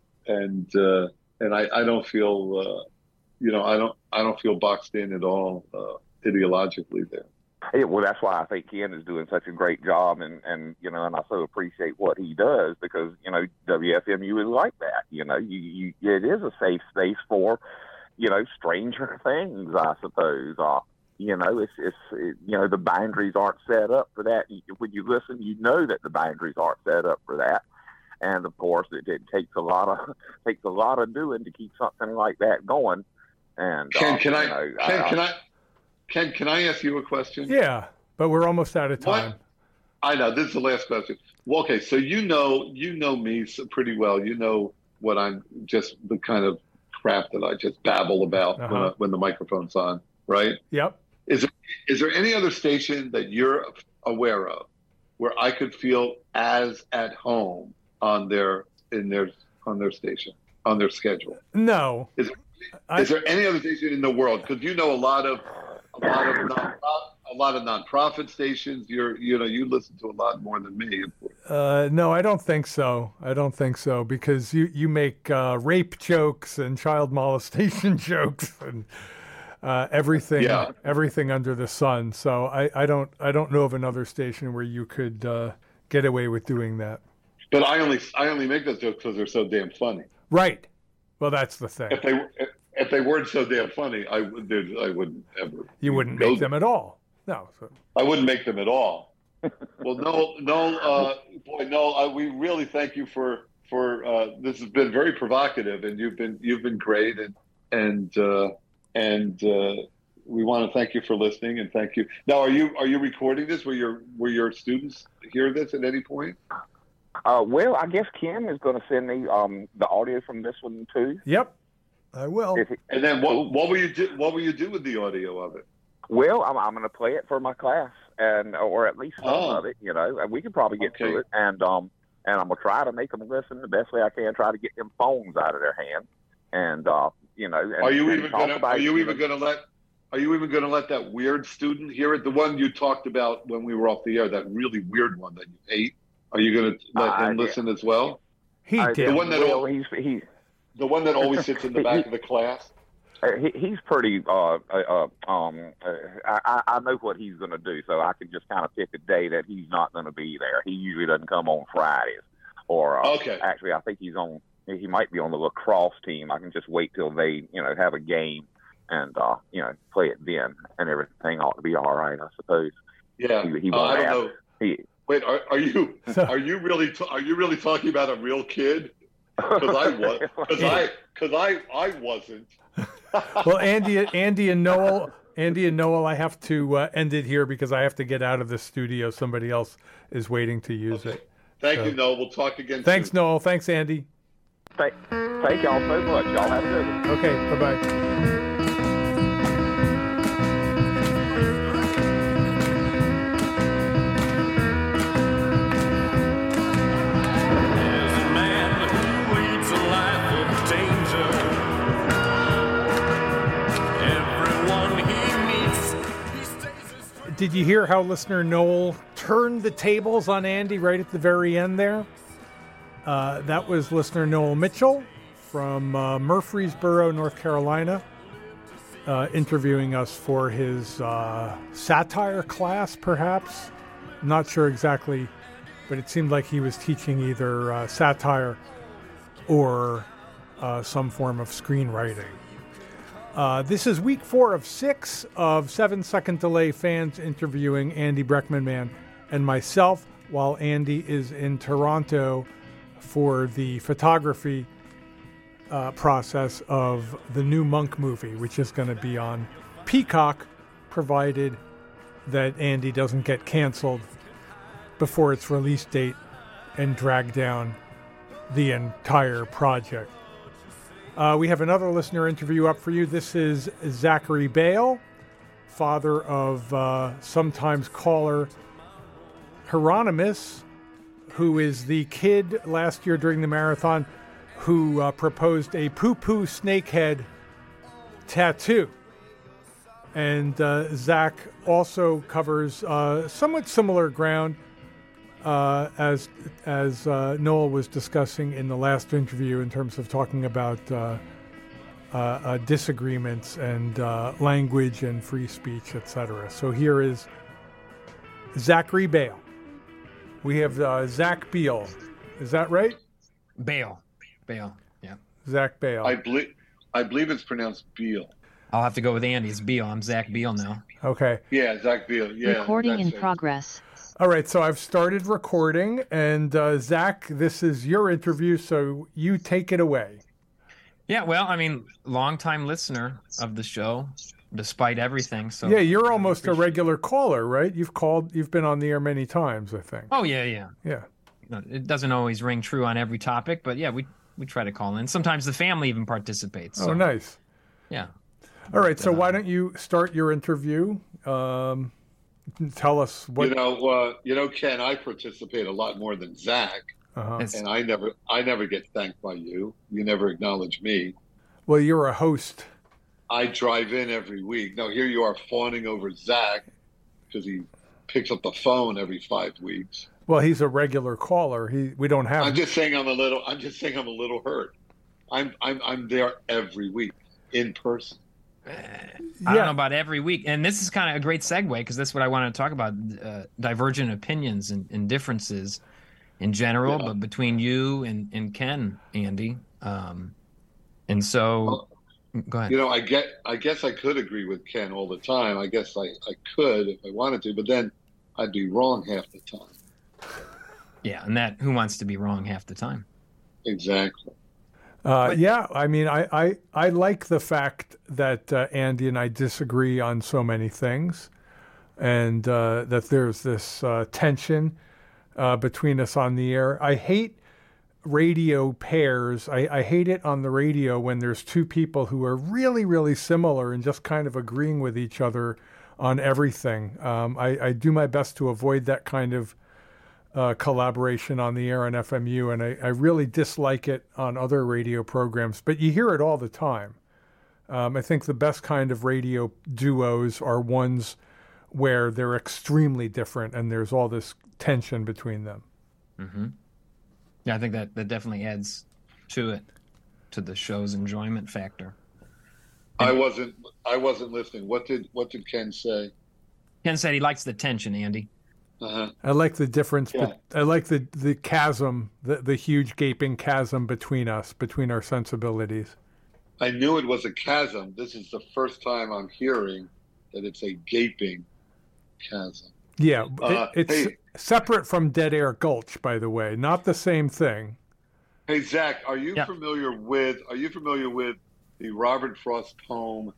Speaker 2: and uh, and I, I don't feel. Uh, You know, I don't. I don't feel boxed in at all uh, ideologically there.
Speaker 3: Yeah, well, that's why I think Ken is doing such a great job, and, and you know, and I so appreciate what he does because you know W F M U is like that. You know, you, you it is a safe space for, you know, stranger things, I suppose. Uh, you know, it's it's it, you know the boundaries aren't set up for that. When you listen, you know that the boundaries aren't set up for that. And of course, it, it takes a lot of takes a lot of doing to keep something like that going. And
Speaker 2: Ken,
Speaker 3: uh,
Speaker 2: can I,
Speaker 3: know,
Speaker 2: Ken,
Speaker 3: I,
Speaker 2: can I, Ken, can I ask you a question?
Speaker 1: Yeah, but we're almost out of time.
Speaker 2: What? I know this is the last question. Well, okay, so you know, you know me pretty well. You know what I'm just the kind of crap that I just babble about uh-huh. when, I, when the microphone's on, right?
Speaker 1: Yep.
Speaker 2: Is there is there any other station that you're aware of where I could feel as at home on their in their on their station on their schedule?
Speaker 1: No.
Speaker 2: Is,
Speaker 1: I,
Speaker 2: is there any other station in the world? Because you know a lot of a lot of non, a lot of nonprofit stations. You're, you know, you listen to a lot more than me.
Speaker 1: Uh, no, I don't think so. I don't think so because you you make uh, rape jokes and child molestation jokes and uh, everything
Speaker 2: Yeah.
Speaker 1: everything under the sun. So I, I don't I don't know of another station where you could uh, get away with doing that.
Speaker 2: But I only I only make those jokes because they're so damn funny.
Speaker 1: Right. Well, that's the thing.
Speaker 2: If they if, if they weren't so damn funny, I would there's- I wouldn't ever.
Speaker 1: You wouldn't
Speaker 2: go
Speaker 1: make them at all. No. So.
Speaker 2: I wouldn't make them at all. Well, no, no, uh, boy, no. Uh, we really thank you for for uh, this has been very provocative, and you've been you've been great, and and uh, and uh, we want to thank you for listening, and thank you. Now, are you are you recording this? Will your will your students hear this at any point?
Speaker 3: Uh, well, I guess Kim is going to send me um, the audio from this one too.
Speaker 1: Yep, I will.
Speaker 3: If it-
Speaker 2: And then what what will you do? What will you do with the audio of it?
Speaker 3: Well, I'm, I'm going to play it for my class, and or at least some
Speaker 2: Oh.
Speaker 3: of it. You know, and we can probably get
Speaker 2: Okay.
Speaker 3: to it, and um, and I'm going to try to make them listen the best way I can. Try to get them phones out of their hand, and uh, you know. And,
Speaker 2: Are you
Speaker 3: and
Speaker 2: even
Speaker 3: talk
Speaker 2: gonna
Speaker 3: about,
Speaker 2: Are you
Speaker 3: know,
Speaker 2: even gonna let Are you even gonna let that weird student hear it? The one you talked about when we were off the air, that really weird one that you hate. Are you gonna let
Speaker 3: Uh,
Speaker 2: him
Speaker 3: yeah.
Speaker 2: listen as well?
Speaker 1: He
Speaker 3: I-
Speaker 1: did.
Speaker 2: The one that
Speaker 3: well,
Speaker 2: al-
Speaker 3: he's he,
Speaker 2: The one that always sits in the back of the class.
Speaker 3: uh, he he's pretty. Uh, uh, uh, um, uh, I I know what he's going to do, so I can just kind of pick a day that he's not going to be there. He usually doesn't come on Fridays, or uh,
Speaker 2: Okay.
Speaker 3: actually, I think he's on. He might be on the lacrosse team. I can just wait till they, you know, have a game, and uh, you know, play it then, and everything ought to be all right, I suppose.
Speaker 2: Yeah.
Speaker 3: He, he
Speaker 2: Uh, I
Speaker 3: won't
Speaker 2: don't
Speaker 3: have.
Speaker 2: know.
Speaker 3: He,
Speaker 2: Wait, are, are you
Speaker 1: So-
Speaker 2: are you really t- are you really talking about a real kid? Because I was. Because I because I I wasn't.
Speaker 1: Well, Andy, Andy and Noel, Andy and Noel, I have to uh, end it here because I have to get out of the studio. Somebody else is waiting to use
Speaker 2: Okay.
Speaker 1: it.
Speaker 2: Thank
Speaker 1: So-
Speaker 2: you, Noel. We'll talk again.
Speaker 1: Thanks,
Speaker 2: soon.
Speaker 1: Noel. Thanks, Andy.
Speaker 3: thank, thank y'all so much. Y'all have a good one.
Speaker 1: Okay, bye bye.
Speaker 4: There's a man who leads a life of danger. Everyone he meets, he stays a stranger.
Speaker 1: Did you hear how listener Noel turned the tables on Andy right at the very end there? Uh, that was listener Noel Mitchell from uh, Murfreesboro, North Carolina, uh, interviewing us for his uh, satire class, perhaps. Not sure exactly, but it seemed like he was teaching either uh, satire or uh, some form of screenwriting. Uh, this is week four of six of Seven Second Delay fans interviewing Andy Breckman Man and myself while Andy is in Toronto for the photography uh, process of the new Monk movie, which is going to be on Peacock, provided that Andy doesn't get canceled before its release date and drag down the entire project. Uh, we have another listener interview up for you. This is Zachary Bale, father of uh, sometimes caller Hieronymus, who is the kid last year during the marathon who uh, proposed a poo-poo snakehead tattoo. And uh, Zach also covers uh, somewhat similar ground uh, as as uh, Noel was discussing in the last interview in terms of talking about uh, uh, uh, disagreements and uh, language and free speech, et cetera. So here is Zachary Bale. We have uh, Zach Beal. Is that right?
Speaker 5: Bale. Bale. Yeah.
Speaker 1: Zach Bale.
Speaker 2: I believe I believe it's pronounced Beal.
Speaker 5: I'll have to go with Andy. It's Beal. I'm Zach Beal now.
Speaker 1: Okay.
Speaker 2: Yeah, Zach Beal. Yeah.
Speaker 6: Recording
Speaker 2: that's
Speaker 6: in
Speaker 2: it.
Speaker 6: progress.
Speaker 1: All right, so I've started recording, and uh, Zach, this is your interview, so you take it away.
Speaker 5: Yeah, well, I mean, longtime listener of the show, despite everything. So
Speaker 1: Yeah, you're almost a regular caller, right? You've called, you've been on the air many times, I think.
Speaker 5: Oh yeah, yeah.
Speaker 1: Yeah.
Speaker 5: No, it doesn't always ring true on every topic, but yeah, we we try to call in. Sometimes the family even participates. So,
Speaker 1: Oh, nice.
Speaker 5: Yeah.
Speaker 1: All right, so why don't you start your interview? Um, tell us what.
Speaker 2: You know, uh, you know, Ken, I participate a lot more than Zach,
Speaker 1: uh
Speaker 5: It's-
Speaker 2: and I never, I never get thanked by you. You never acknowledge me.
Speaker 1: Well, you're a host.
Speaker 2: I drive in every week. Now here you are fawning over Zach. because he picks up the phone every five weeks.
Speaker 1: Well, he's a regular caller. He we don't have.
Speaker 2: I'm just saying I'm a little. I'm just saying I'm a little hurt. I'm I'm I'm there every week in person.
Speaker 5: I
Speaker 1: Yeah.
Speaker 5: don't know about every week, and this is kind of a great segue because that's what I want to talk about: uh, divergent opinions and, and differences in general,
Speaker 2: Yeah.
Speaker 5: but between you and, and Ken, Andy. Um, and so,
Speaker 2: Well,
Speaker 5: go ahead.
Speaker 2: You know, I get. I guess I could agree with Ken all the time. I guess I, I could if I wanted to, but then I'd be wrong half the time.
Speaker 5: Yeah, and that who wants to be wrong half the time?
Speaker 2: Exactly.
Speaker 1: Uh, yeah, I mean, I, I, I like the fact that uh, Andy and I disagree on so many things, and uh, that there's this uh, tension uh, between us on the air. I hate radio pairs. I, I hate it on the radio when there's two people who are really, really similar and just kind of agreeing with each other on everything. Um, I, I do my best to avoid that kind of Uh, collaboration on the air on F M U, and I, I really dislike it on other radio programs, but you hear it all the time. Um, I think the best kind of radio duos are ones where they're extremely different and there's all this tension between them.
Speaker 5: Mm-hmm. Yeah, I think that, that definitely adds to it, to the show's enjoyment factor.
Speaker 2: I wasn't. I wasn't listening. What did What did Ken say?
Speaker 5: Ken said he likes the tension, Andy.
Speaker 2: Uh-huh.
Speaker 1: I like the difference.
Speaker 2: Yeah.
Speaker 1: But I like the, the chasm, the, the huge gaping chasm between us, between our sensibilities.
Speaker 2: I knew it was a chasm. This is the first time I'm hearing that it's a gaping chasm.
Speaker 1: Yeah,
Speaker 2: Uh,
Speaker 1: it, it's
Speaker 2: hey.
Speaker 1: separate from Dead Air Gulch, by the way. Not the same thing.
Speaker 2: Hey Zach, are you
Speaker 5: Yeah.
Speaker 2: familiar with Are you familiar with the Robert Frost poem?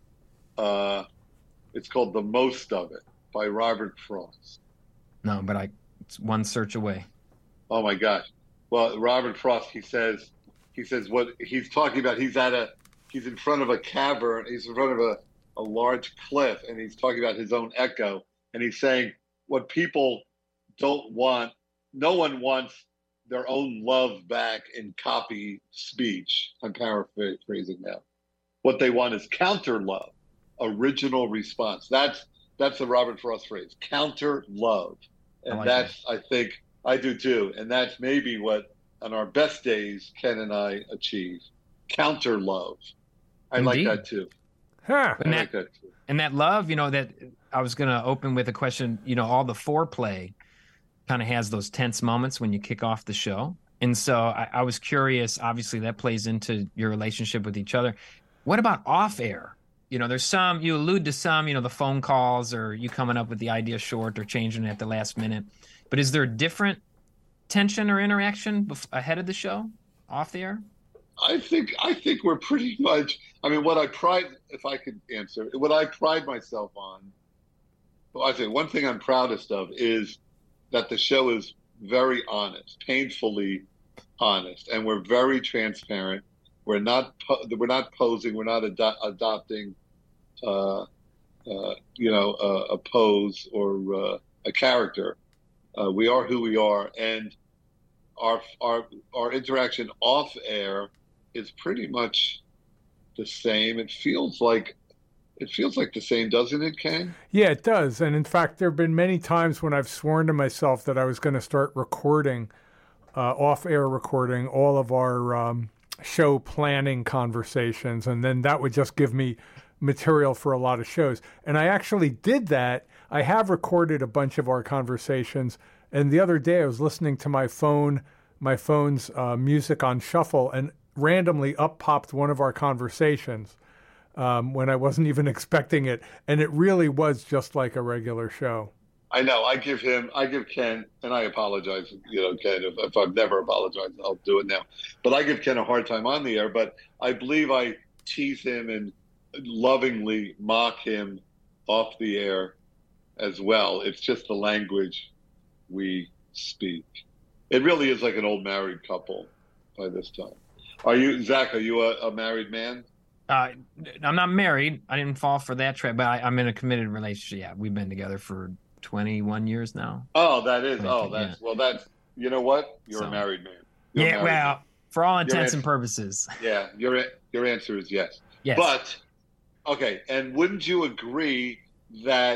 Speaker 2: Uh, it's called "The Most of It" by Robert Frost.
Speaker 5: No, but I it's one search away.
Speaker 2: Oh my gosh! Well, Robert Frost, he says, he says what he's talking about. He's at a, he's in front of a cavern. He's in front of a, a large cliff, and he's talking about his own echo. And he's saying what people don't want. No one wants their own love back in copy speech. I'm paraphrasing now. What they want is counter love, original response. That's that's the Robert Frost phrase, counter love. And
Speaker 5: I like
Speaker 2: that's, I think, I do too. And that's maybe what, on our best days, Ken and I achieve. Counter love. I
Speaker 5: Indeed.
Speaker 2: like that too.
Speaker 1: Huh.
Speaker 2: I
Speaker 5: And
Speaker 2: like
Speaker 5: that,
Speaker 2: that too.
Speaker 5: and that love, you know, that I was going to open with a question, you know, all the foreplay kind of has those tense moments when you kick off the show. And so I, I was curious, obviously that plays into your relationship with each other. What about off air? You know, there's some, you allude to some, you know, the phone calls or you coming up with the idea short or changing it at the last minute. But is there different tension or interaction bef- ahead of the show, off the air?
Speaker 2: I think I think we're pretty much. I mean, what I pride, if I could answer, what I pride myself on. Well, I say one thing I'm proudest of is that the show is very honest, painfully honest, and we're very transparent. We're not po- we're not posing. We're not ado- adopting, uh, uh, you know, uh, a pose or uh, a character. Uh, we are who we are, and our our our interaction off air is pretty much the same. It feels like it feels like the same, doesn't it, Ken?
Speaker 1: Yeah, it does. And in fact, there have been many times when I've sworn to myself that I was going to start recording, uh, off-air recording, all of our um, show planning conversations, and then that would just give me material for a lot of shows. And I actually did that. I have recorded a bunch of our conversations, and the other day I was listening to my phone, my phone's uh, music on shuffle, and randomly up popped one of our conversations um, when I wasn't even expecting it, and it really was just like a regular show.
Speaker 2: I know. I give him, I give Ken, and I apologize, you know, Ken, if, if I've never apologized, I'll do it now. But I give Ken a hard time on the air, but I believe I tease him and lovingly mock him off the air as well. It's just the language we speak. It really is like an old married couple by this time. Are you, Zach, are you a, a married man?
Speaker 5: Uh, I'm not married. I didn't fall for that trap, but I, I'm in a committed relationship. Yeah, we've been together for twenty-one years now.
Speaker 2: Oh, that is.
Speaker 5: I
Speaker 2: Oh,
Speaker 5: think,
Speaker 2: that's,
Speaker 5: yeah.
Speaker 2: well, that's, you know what? You're
Speaker 5: So-
Speaker 2: a married man. You're a
Speaker 5: Yeah,
Speaker 2: married
Speaker 5: well,
Speaker 2: man.
Speaker 5: for all
Speaker 2: Your
Speaker 5: intents
Speaker 2: answer-
Speaker 5: and purposes.
Speaker 2: Yeah, your, your answer is yes.
Speaker 5: Yes.
Speaker 2: But, okay, and wouldn't you agree that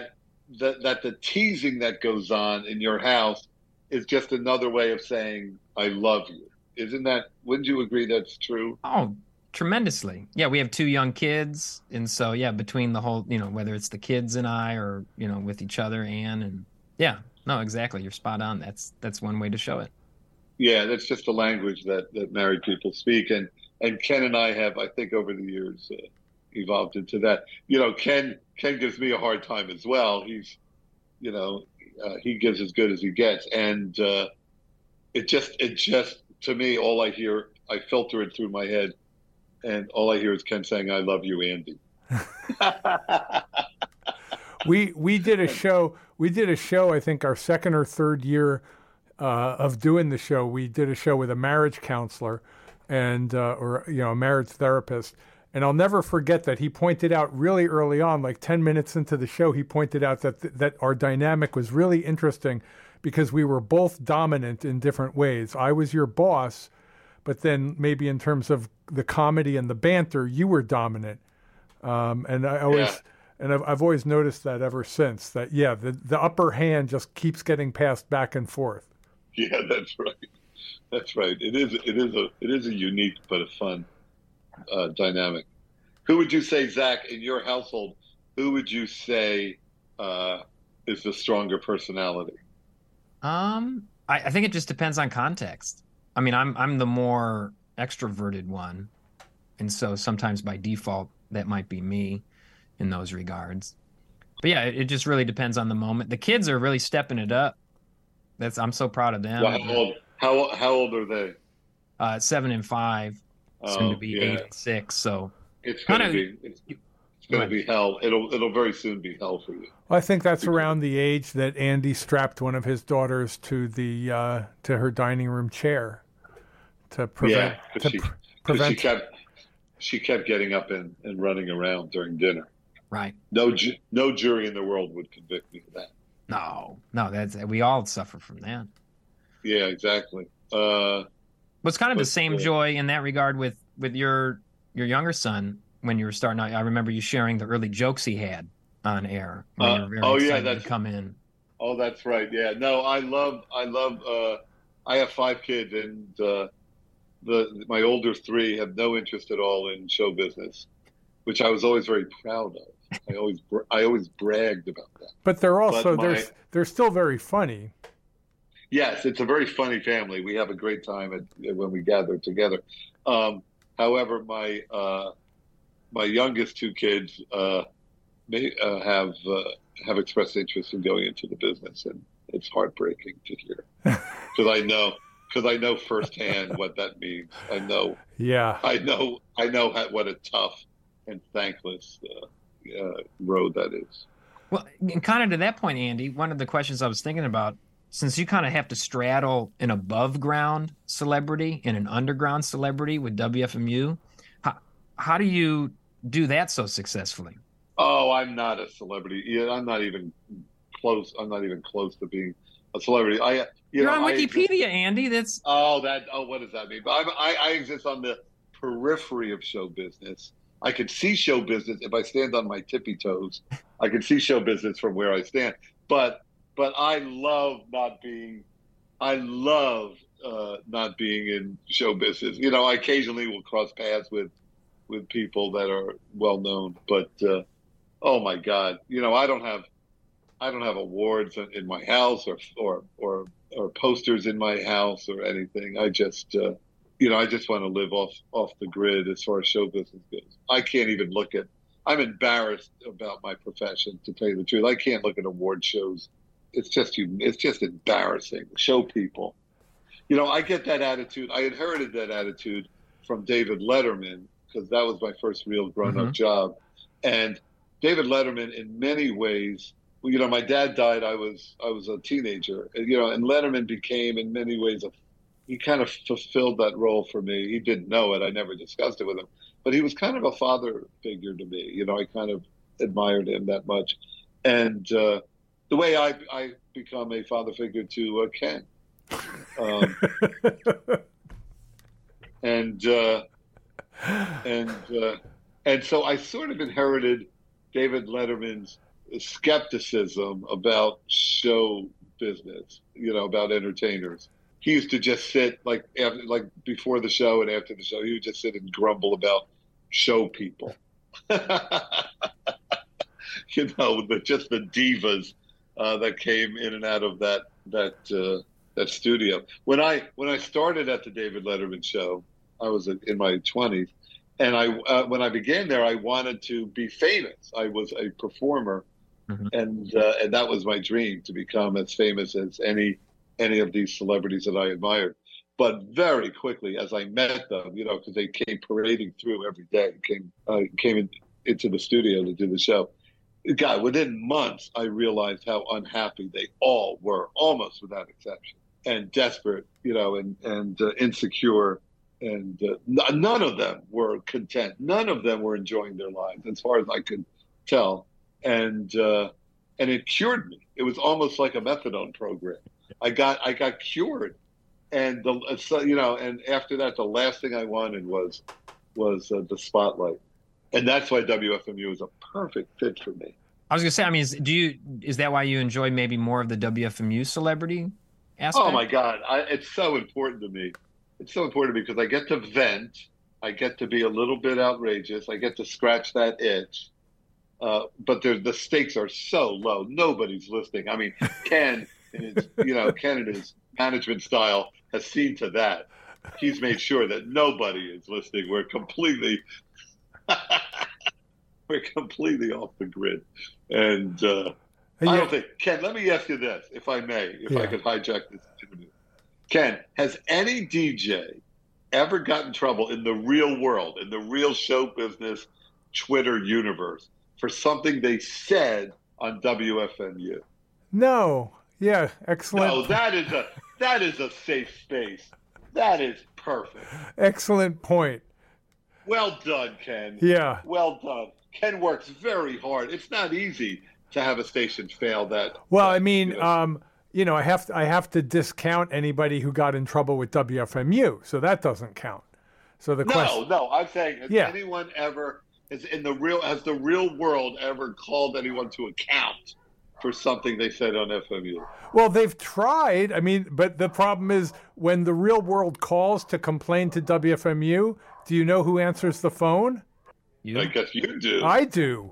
Speaker 2: that that the teasing that goes on in your house is just another way of saying I love you. Isn't that? Wouldn't you agree that's true?
Speaker 5: Oh, tremendously. Yeah, we have two young kids, and so yeah, between the whole, you know, whether it's the kids and I, or you know, with each other, Anne, and yeah, no, exactly. You're spot on. That's that's one way to show it.
Speaker 2: Yeah, that's just the language that, that married people speak, and and Ken and I have, I think, over the years uh, evolved into that. You know, Ken Ken gives me a hard time as well. He's, you know, uh, he gives as good as he gets, and uh, it just it just to me, all I hear, I filter it through my head, and all I hear is Ken saying, "I love you, Andy."
Speaker 1: we we did a show. We did a show. I think our second or third year uh, of doing the show. We did a show with a marriage counselor, and uh, or you know, a marriage therapist. And I'll never forget that he pointed out really early on, like ten minutes into the show, he pointed out that th- that our dynamic was really interesting because we were both dominant in different ways. I was your boss, but then maybe in terms of the comedy and the banter, you were dominant. Um, and I always, yeah. and I've, I've always noticed that ever since. That yeah, the the upper hand just keeps getting passed back and forth.
Speaker 2: Yeah, that's right. That's right. It is. It is a. It is a unique but a fun uh, dynamic. Who would you say, Zach, in your household? Who would you say uh, is the stronger personality?
Speaker 5: Um, I, I think it just depends on context. I mean, I'm I'm the more extroverted one, and so sometimes by default that might be me in those regards. But yeah, it, it just really depends on the moment. The kids are really stepping it up. That's I'm so proud of them.
Speaker 2: Well, how old? How how old are they?
Speaker 5: Uh, seven and five,
Speaker 2: oh,
Speaker 5: soon to be
Speaker 2: yeah.
Speaker 5: eight and six. So
Speaker 2: it's gonna be it's, it's gonna
Speaker 5: right.
Speaker 2: be hell. It'll it'll very soon be hell for you.
Speaker 1: I think that's around the age that Andy strapped one of his daughters to the uh, to her dining room chair to prevent.
Speaker 2: Yeah, because
Speaker 1: to
Speaker 2: she,
Speaker 1: prevent...
Speaker 2: she kept she kept getting up and, and running around during dinner.
Speaker 5: Right.
Speaker 2: No ju- no jury in the world would convict me of that.
Speaker 5: No, no, that's we all suffer from that.
Speaker 2: Yeah, exactly. Uh,
Speaker 5: What's kind of
Speaker 2: but,
Speaker 5: the same
Speaker 2: uh,
Speaker 5: joy in that regard with with your your younger son when you were starting out. I remember you sharing the early jokes he had on air. When
Speaker 2: Uh,
Speaker 5: you were very
Speaker 2: oh, yeah,
Speaker 5: excited
Speaker 2: that's-
Speaker 5: to come in.
Speaker 2: Oh, that's right. Yeah. No, I love, I love, uh, I have five kids, and uh, the my older three have no interest at all in show business, which I was always very proud of. I always, bra- I always bragged about that.
Speaker 1: But they're also
Speaker 2: But
Speaker 1: they're
Speaker 2: my-
Speaker 1: they're still very funny.
Speaker 2: Yes, it's a very funny family. We have a great time at, when we gather together. Um, however, my uh, my youngest two kids uh, may uh, have uh, have expressed interest in going into the business, and it's heartbreaking to hear because I know because I know firsthand what that means. I know,
Speaker 1: Yeah.
Speaker 2: I know, I know how, what a tough and thankless uh, uh, road that is.
Speaker 5: Well, and kind of to that point, Andy, one of the questions I was thinking about, since you kind of have to straddle an above ground celebrity and an underground celebrity with W F M U, how, how do you do that so successfully?
Speaker 2: Oh, I'm not a celebrity. Yeah, I'm not even close. I'm not even close to being a celebrity. I, you
Speaker 5: You're
Speaker 2: know,
Speaker 5: on
Speaker 2: I
Speaker 5: Wikipedia,
Speaker 2: exist,
Speaker 5: Andy. That's
Speaker 2: oh, that. Oh, what does that mean? I'm, I, I exist on the periphery of show business. I can see show business if I stand on my tippy toes. I can see show business from where I stand. But, but I love not being. I love uh, not being in show business. You know, I occasionally will cross paths with, with people that are well known, but. Uh, Oh my God! You know, I don't have, I don't have awards in my house or or or, or posters in my house or anything. I just, uh, you know, I just want to live off off the grid as far as show business goes. I can't even look at. I'm embarrassed about my profession, to tell you the truth. I can't look at award shows. It's just you. It's just embarrassing. Show people. You know, I get that attitude. I inherited that attitude from David Letterman because that was my first real grown-up
Speaker 5: Mhm.
Speaker 2: job, and. David Letterman, in many ways, well, you know, my dad died. I was I was a teenager, you know, and Letterman became, in many ways, a, he kind of fulfilled that role for me. He didn't know it. I never discussed it with him, but he was kind of a father figure to me. You know, I kind of admired him that much, and uh, the way I I become a father figure to uh, Ken, um, and uh, and uh, and so I sort of inherited David Letterman's skepticism about show business, you know, about entertainers. He used to just sit like after, like before the show and after the show, he would just sit and grumble about show people. You know, the, just the divas uh, that came in and out of that that uh, that studio. When I when I started at the David Letterman show, I was in my twenties, and I uh, when I began there, I wanted to be famous. I was a performer, mm-hmm. and uh, and that was my dream, to become as famous as any any of these celebrities that I admired. But very quickly, as I met them, you know, because they came parading through every day, came uh, came in, into the studio to do the show. God, within months, I realized how unhappy they all were, almost without exception, and desperate, you know, and and uh, insecure, and uh, n- none of them were content. None of them were enjoying their lives, as far as I could tell, and uh, and it cured me. It was almost like a methadone program. I got I got cured, and the so, you know, and after that, the last thing I wanted was was uh, the spotlight. And that's why W F M U is a perfect fit for me.
Speaker 5: I was gonna say, I mean, is, do you is that why you enjoy maybe more of the W F M U celebrity aspect?
Speaker 2: Oh my God, I, it's so important to me. It's so important to me because I get to vent, I get to be a little bit outrageous, I get to scratch that itch. Uh, but the stakes are so low, nobody's listening. I mean, Ken, in his, you know, Ken in his management style has seen to that. He's made sure that nobody is listening. We're completely. We're completely off the grid, and uh, yeah. I don't think. Ken, let me ask you this, if I may, if yeah. I could hijack this interview. Ken, has any D J ever got in trouble in the real world, in the real show business, Twitter universe, for something they said on W F M U?
Speaker 1: No. Yeah. Excellent.
Speaker 2: No, that is a that is a safe space. That is perfect.
Speaker 1: Excellent point.
Speaker 2: Well done, Ken.
Speaker 1: Yeah.
Speaker 2: Well done. Ken works very hard. It's not easy to have a station fail that.
Speaker 1: Well,
Speaker 2: that,
Speaker 1: I mean,
Speaker 2: you know.
Speaker 1: um, you know, I have to, I have to discount anybody who got in trouble with W F M U, so that doesn't count. So the
Speaker 2: no,
Speaker 1: question.
Speaker 2: No, no, I'm saying, has
Speaker 1: yeah.
Speaker 2: anyone ever, is in the real, has the real world ever called anyone to account for something they said on F M U?
Speaker 1: Well, they've tried. I mean, but the problem is when the real world calls to complain to W F M U, do you know who answers the phone?
Speaker 5: You?
Speaker 2: I guess you do.
Speaker 1: I do.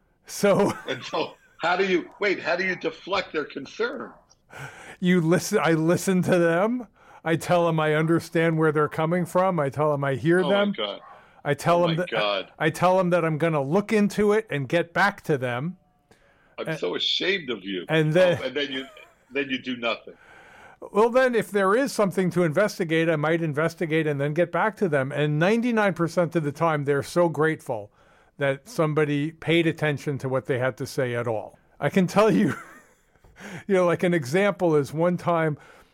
Speaker 1: So,
Speaker 2: and so how do you, wait, how do you deflect their concerns?
Speaker 1: You listen, I listen to them. I tell them I understand where they're coming from. I tell them I hear
Speaker 2: oh
Speaker 1: them.
Speaker 2: My God.
Speaker 1: I tell
Speaker 2: oh
Speaker 1: them
Speaker 2: my
Speaker 1: that
Speaker 2: God.
Speaker 1: I tell them that I'm going to look into it and get back to them.
Speaker 2: I'm
Speaker 1: and,
Speaker 2: so ashamed of you.
Speaker 1: And then,
Speaker 2: oh, and then you, then you do nothing.
Speaker 1: Well, then, if there is something to investigate, I might investigate and then get back to them. And ninety-nine percent of the time, they're so grateful that somebody paid attention to what they had to say at all. I can tell you, you know, like an example is one time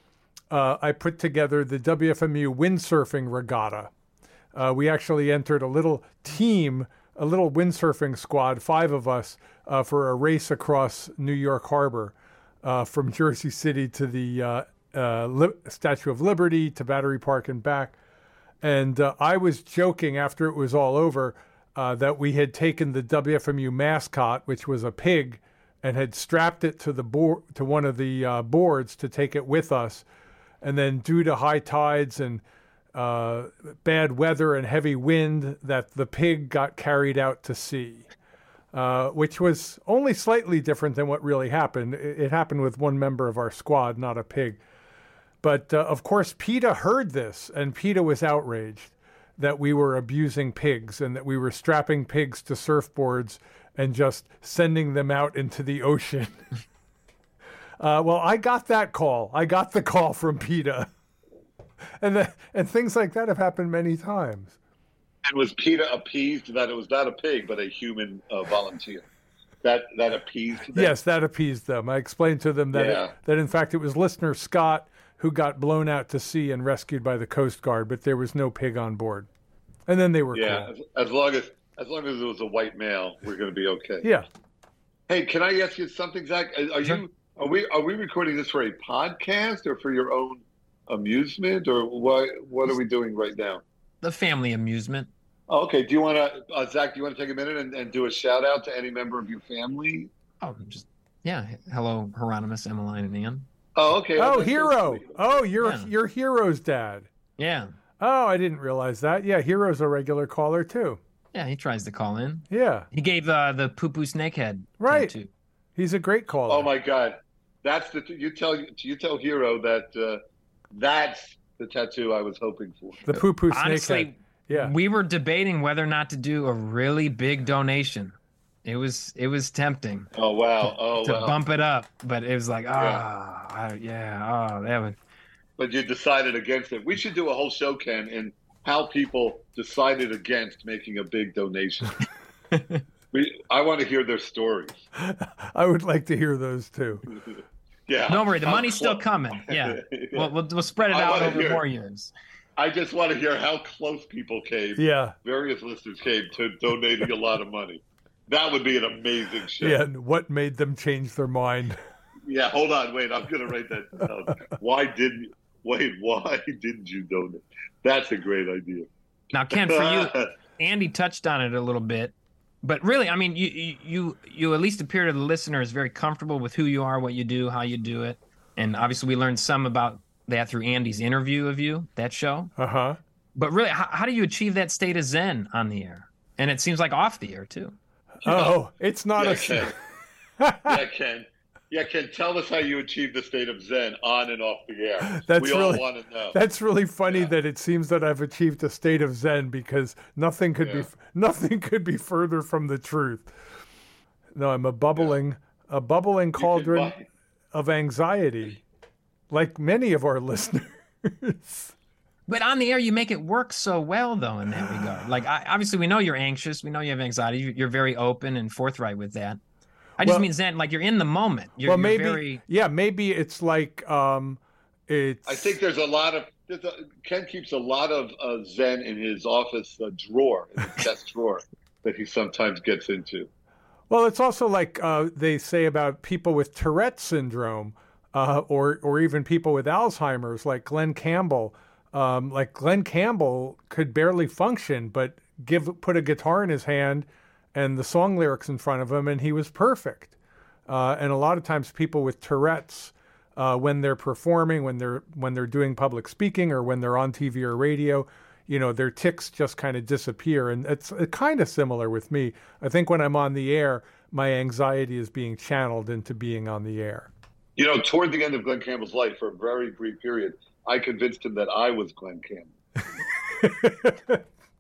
Speaker 1: uh, I put together the W F M U windsurfing regatta. Uh, we actually entered a little team, a little windsurfing squad, five of us, uh, for a race across New York Harbor uh, from Jersey City to the uh, uh, Li- Statue of Liberty to Battery Park and back. And uh, I was joking after it was all over uh, that we had taken the W F M U mascot, which was a pig, and had strapped it to the board, to one of the uh, boards to take it with us. And then due to high tides and uh, bad weather and heavy wind, that the pig got carried out to sea, uh, which was only slightly different than what really happened. It, it happened with one member of our squad, not a pig. But uh, of course, PETA heard this, and PETA was outraged that we were abusing pigs and that we were strapping pigs to surfboards and just sending them out into the ocean. uh, well, I got that call. I got the call from PETA. And the, and things like that have happened many times.
Speaker 2: And was PETA appeased that it was not a pig, but a human uh, volunteer? That that appeased them?
Speaker 1: Yes, that appeased them. I explained to them that,
Speaker 2: yeah.
Speaker 1: it, that in fact, it was listener Scott who got blown out to sea and rescued by the Coast Guard, but there was no pig on board. And then they were
Speaker 2: yeah,
Speaker 1: cool.
Speaker 2: as, as long as as long as it was a white male, we're going to be okay.
Speaker 1: Yeah.
Speaker 2: Hey, can I ask you something, Zach? Are you are we are we recording this for a podcast or for your own amusement, or what? What are we doing right now?
Speaker 5: The family amusement.
Speaker 2: Oh, okay. Do you want to, uh, Zach? Do you want to take a minute and, and do a shout out to any member of your family?
Speaker 5: Oh, just yeah. Hello, Hieronymus, Emmeline, and Ann.
Speaker 2: Oh, okay.
Speaker 1: Oh,
Speaker 2: that's so
Speaker 1: Hero.
Speaker 2: sweet.
Speaker 1: Oh, you're
Speaker 5: Yeah.
Speaker 1: you're Hero's dad.
Speaker 5: Yeah,
Speaker 1: Oh, I didn't realize that. Yeah, Hero's a regular caller too.
Speaker 5: yeah. He tries to call in.
Speaker 1: Yeah,
Speaker 5: He gave uh, the poo poo snakehead
Speaker 1: Right.
Speaker 5: tattoo.
Speaker 1: he's a great caller.
Speaker 2: Oh my God, that's the you tell you tell Hero that uh, that's the tattoo I was hoping for.
Speaker 1: The poo poo
Speaker 5: Honestly,
Speaker 1: snakehead. Yeah.
Speaker 5: we were debating whether or not to do a really big donation. It was it was tempting
Speaker 2: Oh wow, oh
Speaker 5: to
Speaker 2: wow.
Speaker 5: bump it up, but it was like ah I yeah oh that would
Speaker 2: But you decided against it. We should do a whole show, Ken, in how people decided against making a big donation. we, I want to hear their stories.
Speaker 1: I would like to hear those too.
Speaker 2: Yeah.
Speaker 5: don't worry, the
Speaker 2: How
Speaker 5: money's still
Speaker 2: clo-
Speaker 5: coming. Yeah,
Speaker 2: Yeah.
Speaker 5: We'll, we'll we'll spread it
Speaker 2: I
Speaker 5: out
Speaker 2: wanna
Speaker 5: over
Speaker 2: hear-
Speaker 5: more years.
Speaker 2: I just want to hear how close people came.
Speaker 1: Yeah.
Speaker 2: Various listeners came to donating a lot of money. That would be an amazing show.
Speaker 1: Yeah. And what made them change their mind?
Speaker 2: Yeah, hold on, wait. I'm going to write that down. Why didn't wait? Why didn't you donate? That's a great idea.
Speaker 5: Now, Ken, for you, Andy touched on it a little bit, but really, I mean, you you you, you at least appear to the listener as very comfortable with who you are, what you do, how you do it, and obviously we learned some about that through Andy's interview of you, that show.
Speaker 1: Uh huh.
Speaker 5: But really, how, how do you achieve that state of zen on the air? And it seems like off the air too.
Speaker 1: Oh, it's not
Speaker 2: yeah,
Speaker 1: a.
Speaker 2: Ken. yeah, Ken. Yeah, Ken. Tell us how you achieve the state of zen on and off the air.
Speaker 1: That's
Speaker 2: we
Speaker 1: really-
Speaker 2: all want to know.
Speaker 1: That's really funny
Speaker 2: Yeah.
Speaker 1: that it seems that I've achieved a state of zen because nothing could
Speaker 2: Yeah.
Speaker 1: be nothing could be further from the truth. No, I'm a bubbling a bubbling
Speaker 2: You can
Speaker 1: cauldron
Speaker 2: buy-
Speaker 1: of anxiety, like many of our listeners.
Speaker 5: But on the air, you make it work so well, though, in that regard. Like, I, obviously, we know you're anxious. We know you have anxiety. You- You're very open and forthright with that. I just
Speaker 1: Well-
Speaker 5: mean zen, like you're in the moment. You're,
Speaker 1: well,
Speaker 5: you're
Speaker 1: maybe
Speaker 5: very
Speaker 1: yeah, maybe it's like um, it's.
Speaker 2: I think there's a lot of there's a, Ken keeps a lot of uh, zen in his office uh, drawer, in his desk drawer, that he sometimes gets into.
Speaker 1: Well, it's also like uh, they say about people with Tourette syndrome, uh, or or even people with Alzheimer's, like Glenn Campbell. Um, like Glenn Campbell could barely function, but give put a guitar in his hand and the song lyrics in front of him, and he was perfect. Uh, and a lot of times, people with Tourette's, uh, when they're performing, when they're when they're doing public speaking, or when they're on T V or radio, you know, their tics just kind of disappear. And it's uh, kind of similar with me. I think when I'm on the air, my anxiety is being channeled into being on the air.
Speaker 2: You know, toward the end of Glenn Campbell's life, for a very brief period, I convinced him that I was Glenn Campbell.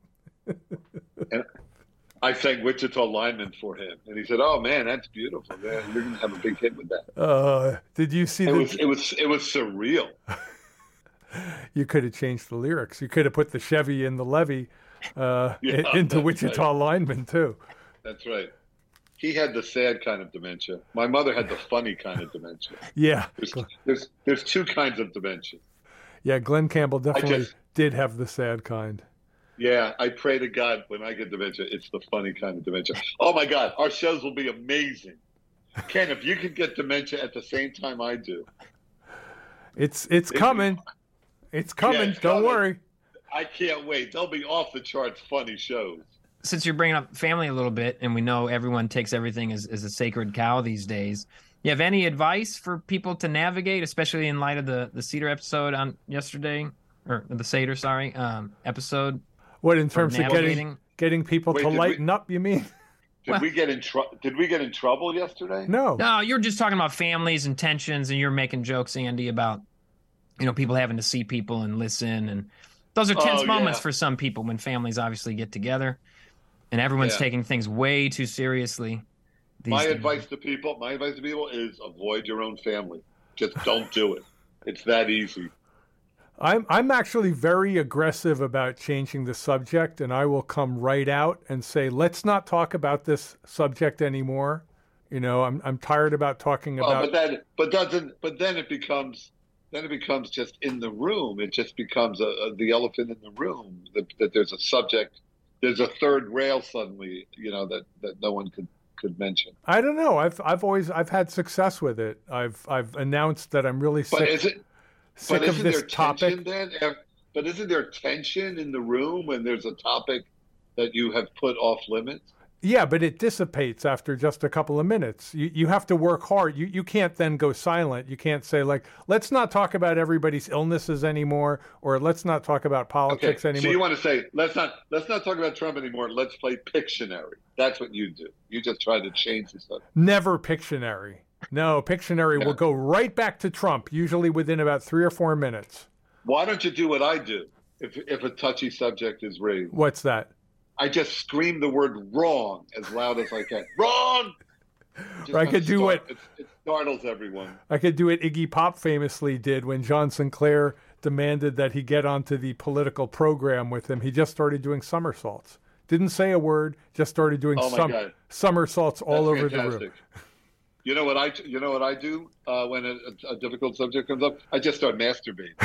Speaker 2: And I sang Wichita Lineman for him, and he said, "Oh man, that's beautiful. Man, you're gonna have a big hit with that."
Speaker 1: Uh, did you see
Speaker 2: It
Speaker 1: the?
Speaker 2: was, it was, it was surreal.
Speaker 1: You could have changed the lyrics. You could have put the Chevy in the levee uh,
Speaker 2: Yeah,
Speaker 1: i- into
Speaker 2: that's
Speaker 1: Wichita lineman too.
Speaker 2: That's right. He had the sad kind of dementia. My mother had the funny kind of dementia.
Speaker 1: Yeah,
Speaker 2: There's, there's, there's two kinds of dementia.
Speaker 1: yeah. Glenn Campbell definitely
Speaker 2: just-
Speaker 1: did have the sad kind.
Speaker 2: Yeah, I pray to God when I get dementia, it's the funny kind of dementia. Oh my God, our shows will be amazing. Ken, if you could get dementia at the same time I do,
Speaker 1: It's it's
Speaker 2: If-
Speaker 1: coming. It's coming.
Speaker 2: it's
Speaker 1: Don't
Speaker 2: coming.
Speaker 1: worry.
Speaker 2: I can't wait. They'll be off the charts funny shows.
Speaker 5: Since you're bringing up family a little bit, and we know everyone takes everything as, as a sacred cow these days, you have any advice for people to navigate, especially in light of the, the Cedar episode on yesterday, or the Seder, sorry, um, episode?
Speaker 1: What in
Speaker 5: for
Speaker 1: terms of getting
Speaker 5: navigating?
Speaker 1: getting people
Speaker 2: Wait,
Speaker 1: to
Speaker 2: did we-
Speaker 1: lighten up? You mean?
Speaker 2: Did
Speaker 5: Well-
Speaker 2: we get in trouble? Did we get in trouble yesterday?
Speaker 1: No.
Speaker 5: No, you're just talking about families and tensions, and you're making jokes, Andy, about you know people having to see people and listen, and those are tense
Speaker 2: Oh,
Speaker 5: moments
Speaker 2: yeah.
Speaker 5: for some people when families obviously get together, and everyone's
Speaker 2: Yeah.
Speaker 5: taking things way too seriously. these
Speaker 2: My
Speaker 5: days.
Speaker 2: advice to people, my advice to people is avoid your own family. Just don't do it. It's that easy.
Speaker 1: I'm I'm actually very aggressive about changing the subject, and I will come right out and say, let's not talk about this subject anymore. You know, I'm I'm tired about talking
Speaker 2: Oh,
Speaker 1: about.
Speaker 2: but then, but doesn't, but then it becomes, then it becomes just in the room. It just becomes a, a, the elephant in the room. That, that there's a subject, there's a third rail suddenly. You know that that no one could could mention.
Speaker 1: I don't know. I've I've always I've had success with it. I've I've announced that I'm really
Speaker 2: But
Speaker 1: sick
Speaker 2: is it?
Speaker 1: sick
Speaker 2: But
Speaker 1: of
Speaker 2: isn't
Speaker 1: this
Speaker 2: there
Speaker 1: topic.
Speaker 2: tension then? Eh, But isn't there tension in the room when there's a topic that you have put off limits?
Speaker 1: Yeah, but it dissipates after just a couple of minutes. You you have to work hard. You you can't then go silent. You can't say like, let's not talk about everybody's illnesses anymore, or let's not talk about politics
Speaker 2: okay.
Speaker 1: anymore.
Speaker 2: So you want to say, let's not let's not talk about Trump anymore. Let's play Pictionary. That's what you do. You just try to change the stuff.
Speaker 1: Never Pictionary. No, Pictionary
Speaker 2: Yeah.
Speaker 1: will go right back to Trump, usually within about three or four minutes.
Speaker 2: Why don't you do what I do if if a touchy subject is raised?
Speaker 1: What's that?
Speaker 2: I just scream the word wrong as loud as I can. Wrong! Just
Speaker 1: Or I could do
Speaker 2: start,
Speaker 1: what
Speaker 2: it, it startles everyone.
Speaker 1: I could do what Iggy Pop famously did when John Sinclair demanded that he get onto the political program with him. He just started doing somersaults. Didn't say a word, just started doing
Speaker 2: Oh my
Speaker 1: some
Speaker 2: God.
Speaker 1: somersaults all
Speaker 2: That's
Speaker 1: over the room.
Speaker 2: fantastic. You know what I you know what I do uh, when a, a difficult subject comes up? I just start masturbating.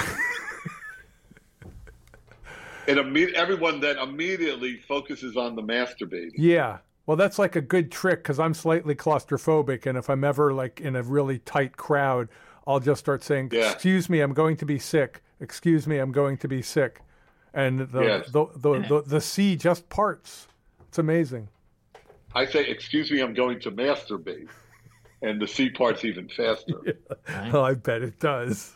Speaker 2: And imme- everyone then immediately focuses on the masturbating.
Speaker 1: Yeah. Well, that's like a good trick because I'm slightly claustrophobic. And if I'm ever like in a really tight crowd, I'll just start saying,
Speaker 2: Yeah.
Speaker 1: excuse me, I'm going to be sick. Excuse me, I'm going to be sick. And the,
Speaker 2: Yes.
Speaker 1: the, the, the, the sea just parts. It's amazing.
Speaker 2: I say, excuse me, I'm going to masturbate. And the C part's even faster.
Speaker 5: Right?
Speaker 1: Oh, I bet it does.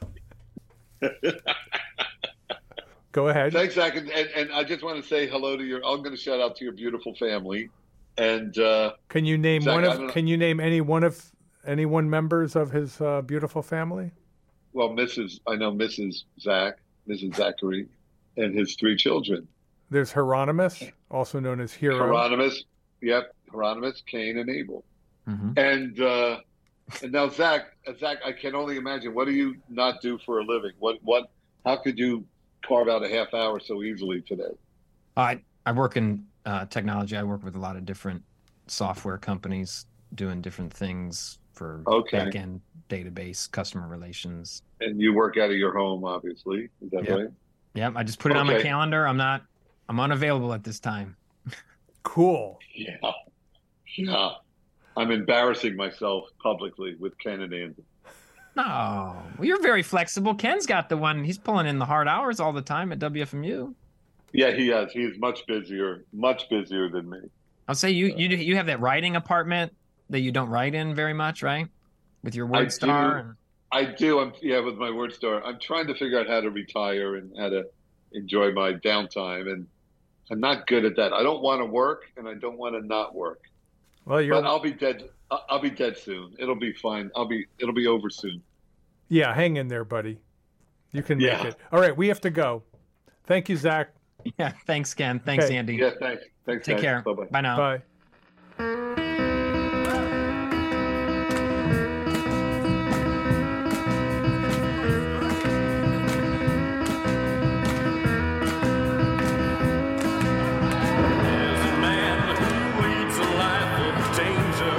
Speaker 1: Go ahead.
Speaker 2: Thanks, Zach. And, and, and I just want to say hello to your, I'm going to shout out to your beautiful family. And uh,
Speaker 1: Can you name
Speaker 2: Zach,
Speaker 1: one
Speaker 2: I don't
Speaker 1: of?
Speaker 2: know-
Speaker 1: Can you name any one of any one members of his uh, beautiful family?
Speaker 2: well, Missus I know Missus Zach, Missus Zachary, and his three children.
Speaker 1: There's Hieronymus, also known as Hero.
Speaker 2: Hieronymus, yep, Hieronymus, Cain, and Abel.
Speaker 5: hmm
Speaker 2: And uh, and now Zach, uh, Zach, I can only imagine. What do you not do for a living? What what? How could you carve out a half hour so easily today?
Speaker 5: I I work in uh, technology. I work with a lot of different software companies doing different things for
Speaker 2: Okay.
Speaker 5: back-end database, customer relations.
Speaker 2: And you work out of your home, obviously. Is that
Speaker 5: Yep.
Speaker 2: right?
Speaker 5: Yeah, I just put it on my
Speaker 2: Okay.
Speaker 5: calendar. I'm not. I'm unavailable at this time.
Speaker 1: Cool.
Speaker 2: Yeah. Yeah. I'm embarrassing myself publicly with Ken and Andy.
Speaker 5: No, well, you're very flexible. Ken's got the one. He's pulling in the hard hours all the time at W F M U.
Speaker 2: Yeah, he has. He's much busier, much busier than me.
Speaker 5: I'll say you you you have that writing apartment that you don't write in very much, right? With your
Speaker 2: I
Speaker 5: word star.
Speaker 2: do.
Speaker 5: And,
Speaker 2: I do. I'm yeah, with my word store. I'm trying to figure out how to retire and how to enjoy my downtime, and I'm not good at that. I don't want to work, and I don't want to not work.
Speaker 1: Well, you're
Speaker 2: But I'll be dead. I'll I'll be dead soon. It'll be fine. I'll be. It'll be over soon.
Speaker 1: yeah. Hang in there, buddy. You can make
Speaker 2: Yeah.
Speaker 1: it. All right, we have to go. Thank you, Zach.
Speaker 5: yeah. Thanks, Ken. Thanks,
Speaker 1: Okay.
Speaker 5: Andy.
Speaker 2: Yeah. Thanks. Thanks.
Speaker 5: Take
Speaker 2: guys.
Speaker 5: care.
Speaker 2: Bye bye.
Speaker 5: Bye now.
Speaker 1: Bye.
Speaker 4: There's a man who leads a life of danger.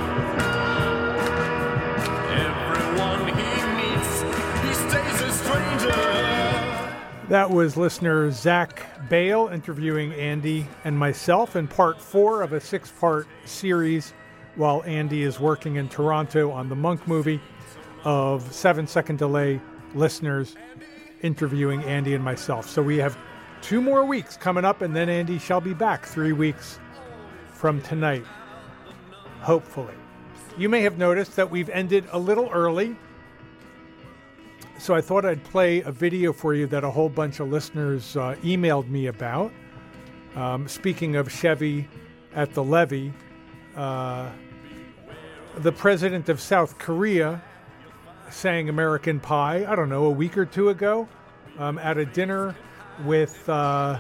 Speaker 4: Everyone he meets, he stays a stranger.
Speaker 1: That was listener Zach Bale interviewing Andy and myself in part four of a six-part series while Andy is working in Toronto on the Monk movie of Seven Second Delay listeners interviewing Andy and myself. So we have two more weeks coming up, and then Andy shall be back three weeks from tonight, hopefully. You may have noticed that we've ended a little early. So I thought I'd play a video for you that a whole bunch of listeners uh, emailed me about. Um, speaking of Chevy at the levee, uh, the president of South Korea sang American Pie, I don't know, a week or two ago um, at a dinner with uh,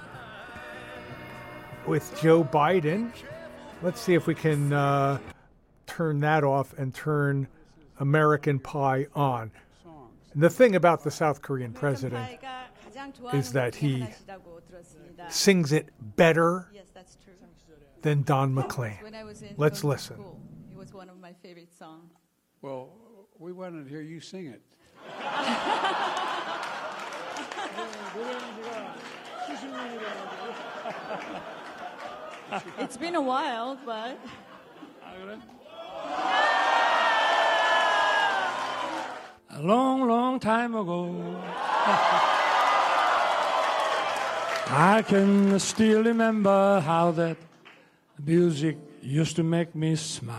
Speaker 1: with Joe Biden. Let's see if we can uh, turn that off and turn American Pie on. The thing about the South Korean president is that he sings it better
Speaker 6: Yes, that's true.
Speaker 1: than Don McLean.
Speaker 6: When I was in
Speaker 1: Let's
Speaker 6: public
Speaker 1: listen.
Speaker 6: school, it was one of my favorite songs.
Speaker 7: Well, we wanted to hear you sing it.
Speaker 6: It's been a while, but
Speaker 7: A long, long time ago, I can still remember how that Music used to make me smile.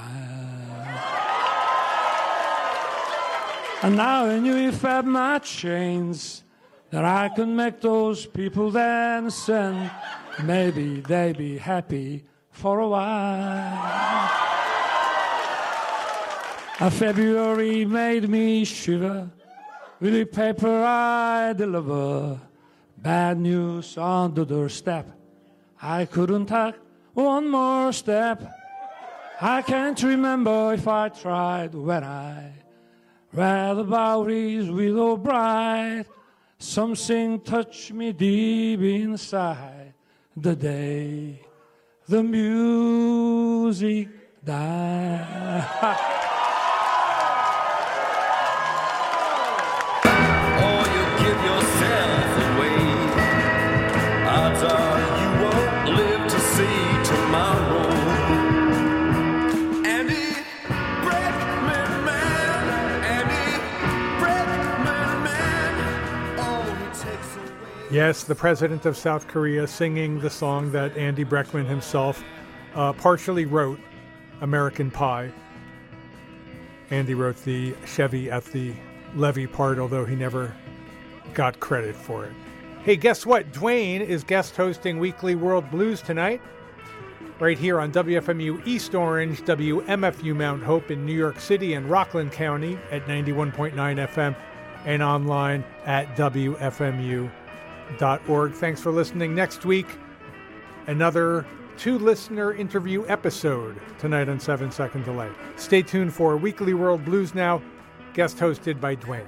Speaker 7: And now I knew if I had my chains that I could make those people dance and maybe they'd be happy for a while. A February made me shiver with the paper I deliver. Bad news on the doorstep. I couldn't take one more step. I can't remember if I tried when I read about his widow bride. Something touched me deep inside the day the music died.
Speaker 4: Odds are you won't live to see tomorrow. Andy Breckman man, Andy Breckman man, all he takes away.
Speaker 1: Yes, the president of South Korea singing the song that Andy Breckman himself uh, partially wrote, American Pie. Andy wrote the Chevy at the Levee part, although he never got credit for it. Hey, guess what? Dwayne is guest hosting Weekly World Blues tonight, right here on W F M U East Orange, W M F U Mount Hope in New York City and Rockland County at ninety-one point nine F M and online at W F M U dot org. Thanks for listening. Next week, another two-listener interview episode tonight on seven second Delay. Stay tuned for Weekly World Blues now, guest hosted by Dwayne.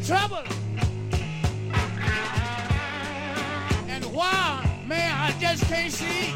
Speaker 8: trouble. And why, man, I just can't see.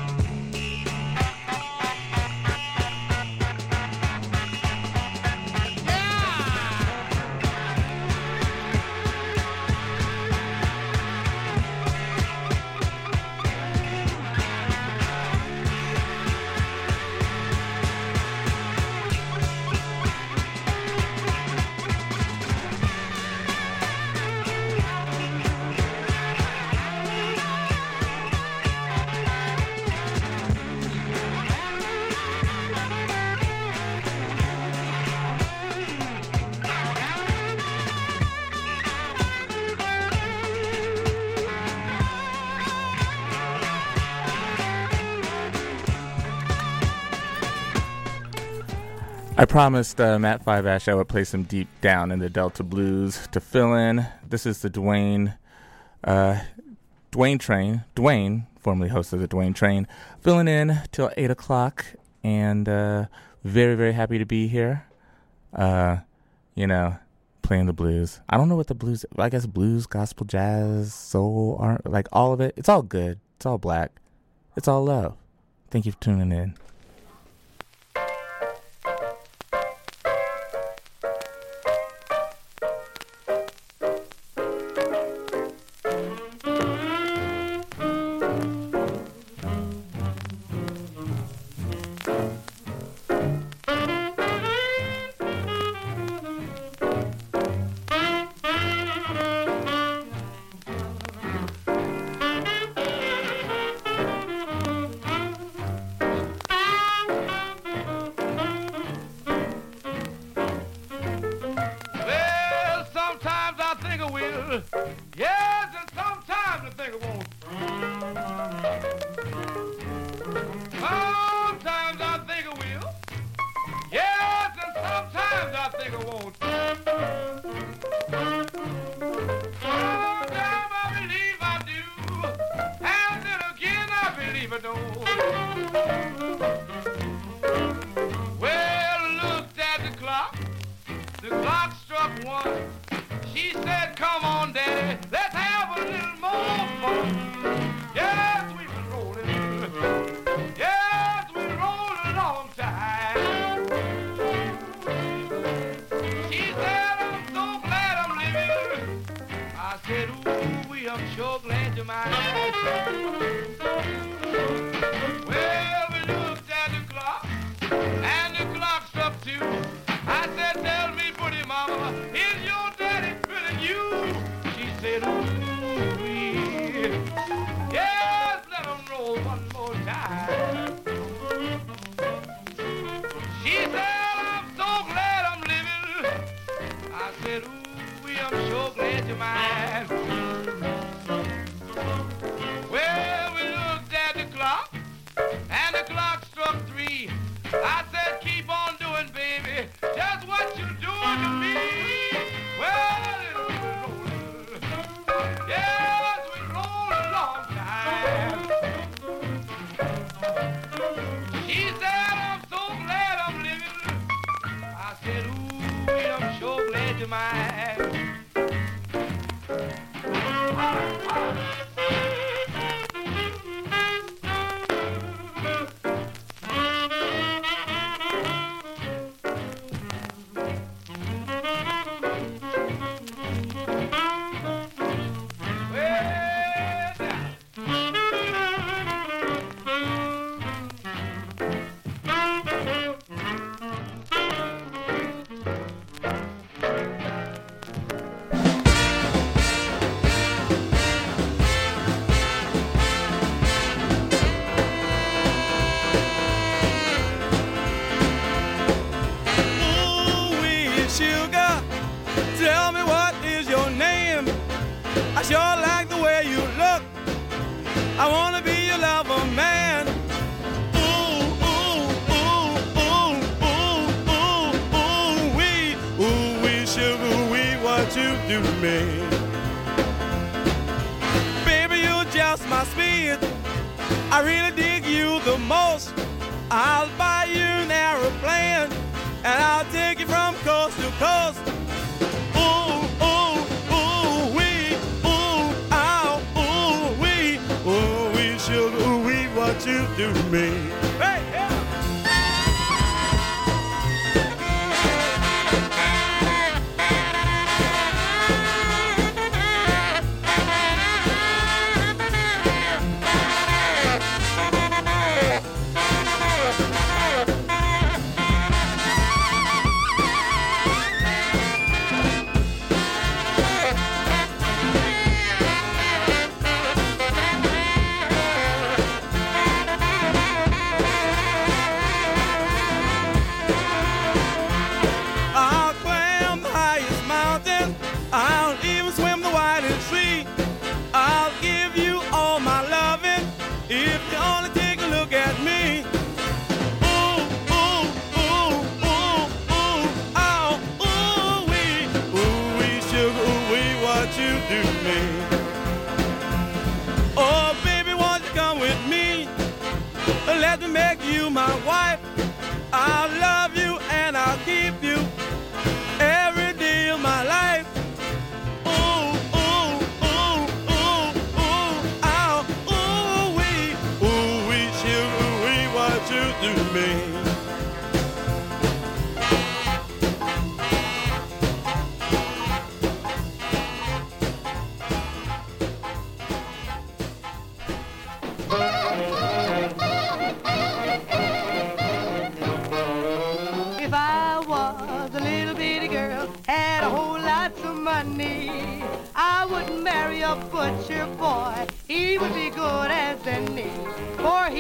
Speaker 9: I promised uh, Matt Five Ash I would play some Deep Down in the Delta Blues to fill in. This is the Dwayne, uh, Dwayne Train, Dwayne, formerly host of the Dwayne Train, filling in till eight o'clock, and uh, very, very happy to be here. Uh, you know, playing the blues. I don't know what the blues, I guess blues, gospel, jazz, soul, aren't like all of it. It's all good. It's all black. It's all love. Thank you for tuning in.
Speaker 4: do to me. Hey, yeah. I'll climb the highest mountain. I'll even swim the widest sea. I'll give you all my loving if you only take a look at me. Ooh, ooh, ooh, ooh, ooh, oh, ooh, wee, ooh, wee, sugar, ooh, wee, what you do to me. Oh, baby, won't you come with me? Let me make you my wife. I'll love you and I'll keep you every day of my life. Ooh, ooh, ooh, ooh, ooh, ow, ooh, wee, ooh, wee, sugar, wee, what you do to me.
Speaker 10: If I was a little bitty girl, had a whole lot of money, I would marry a butcher boy. He would be good as any, for he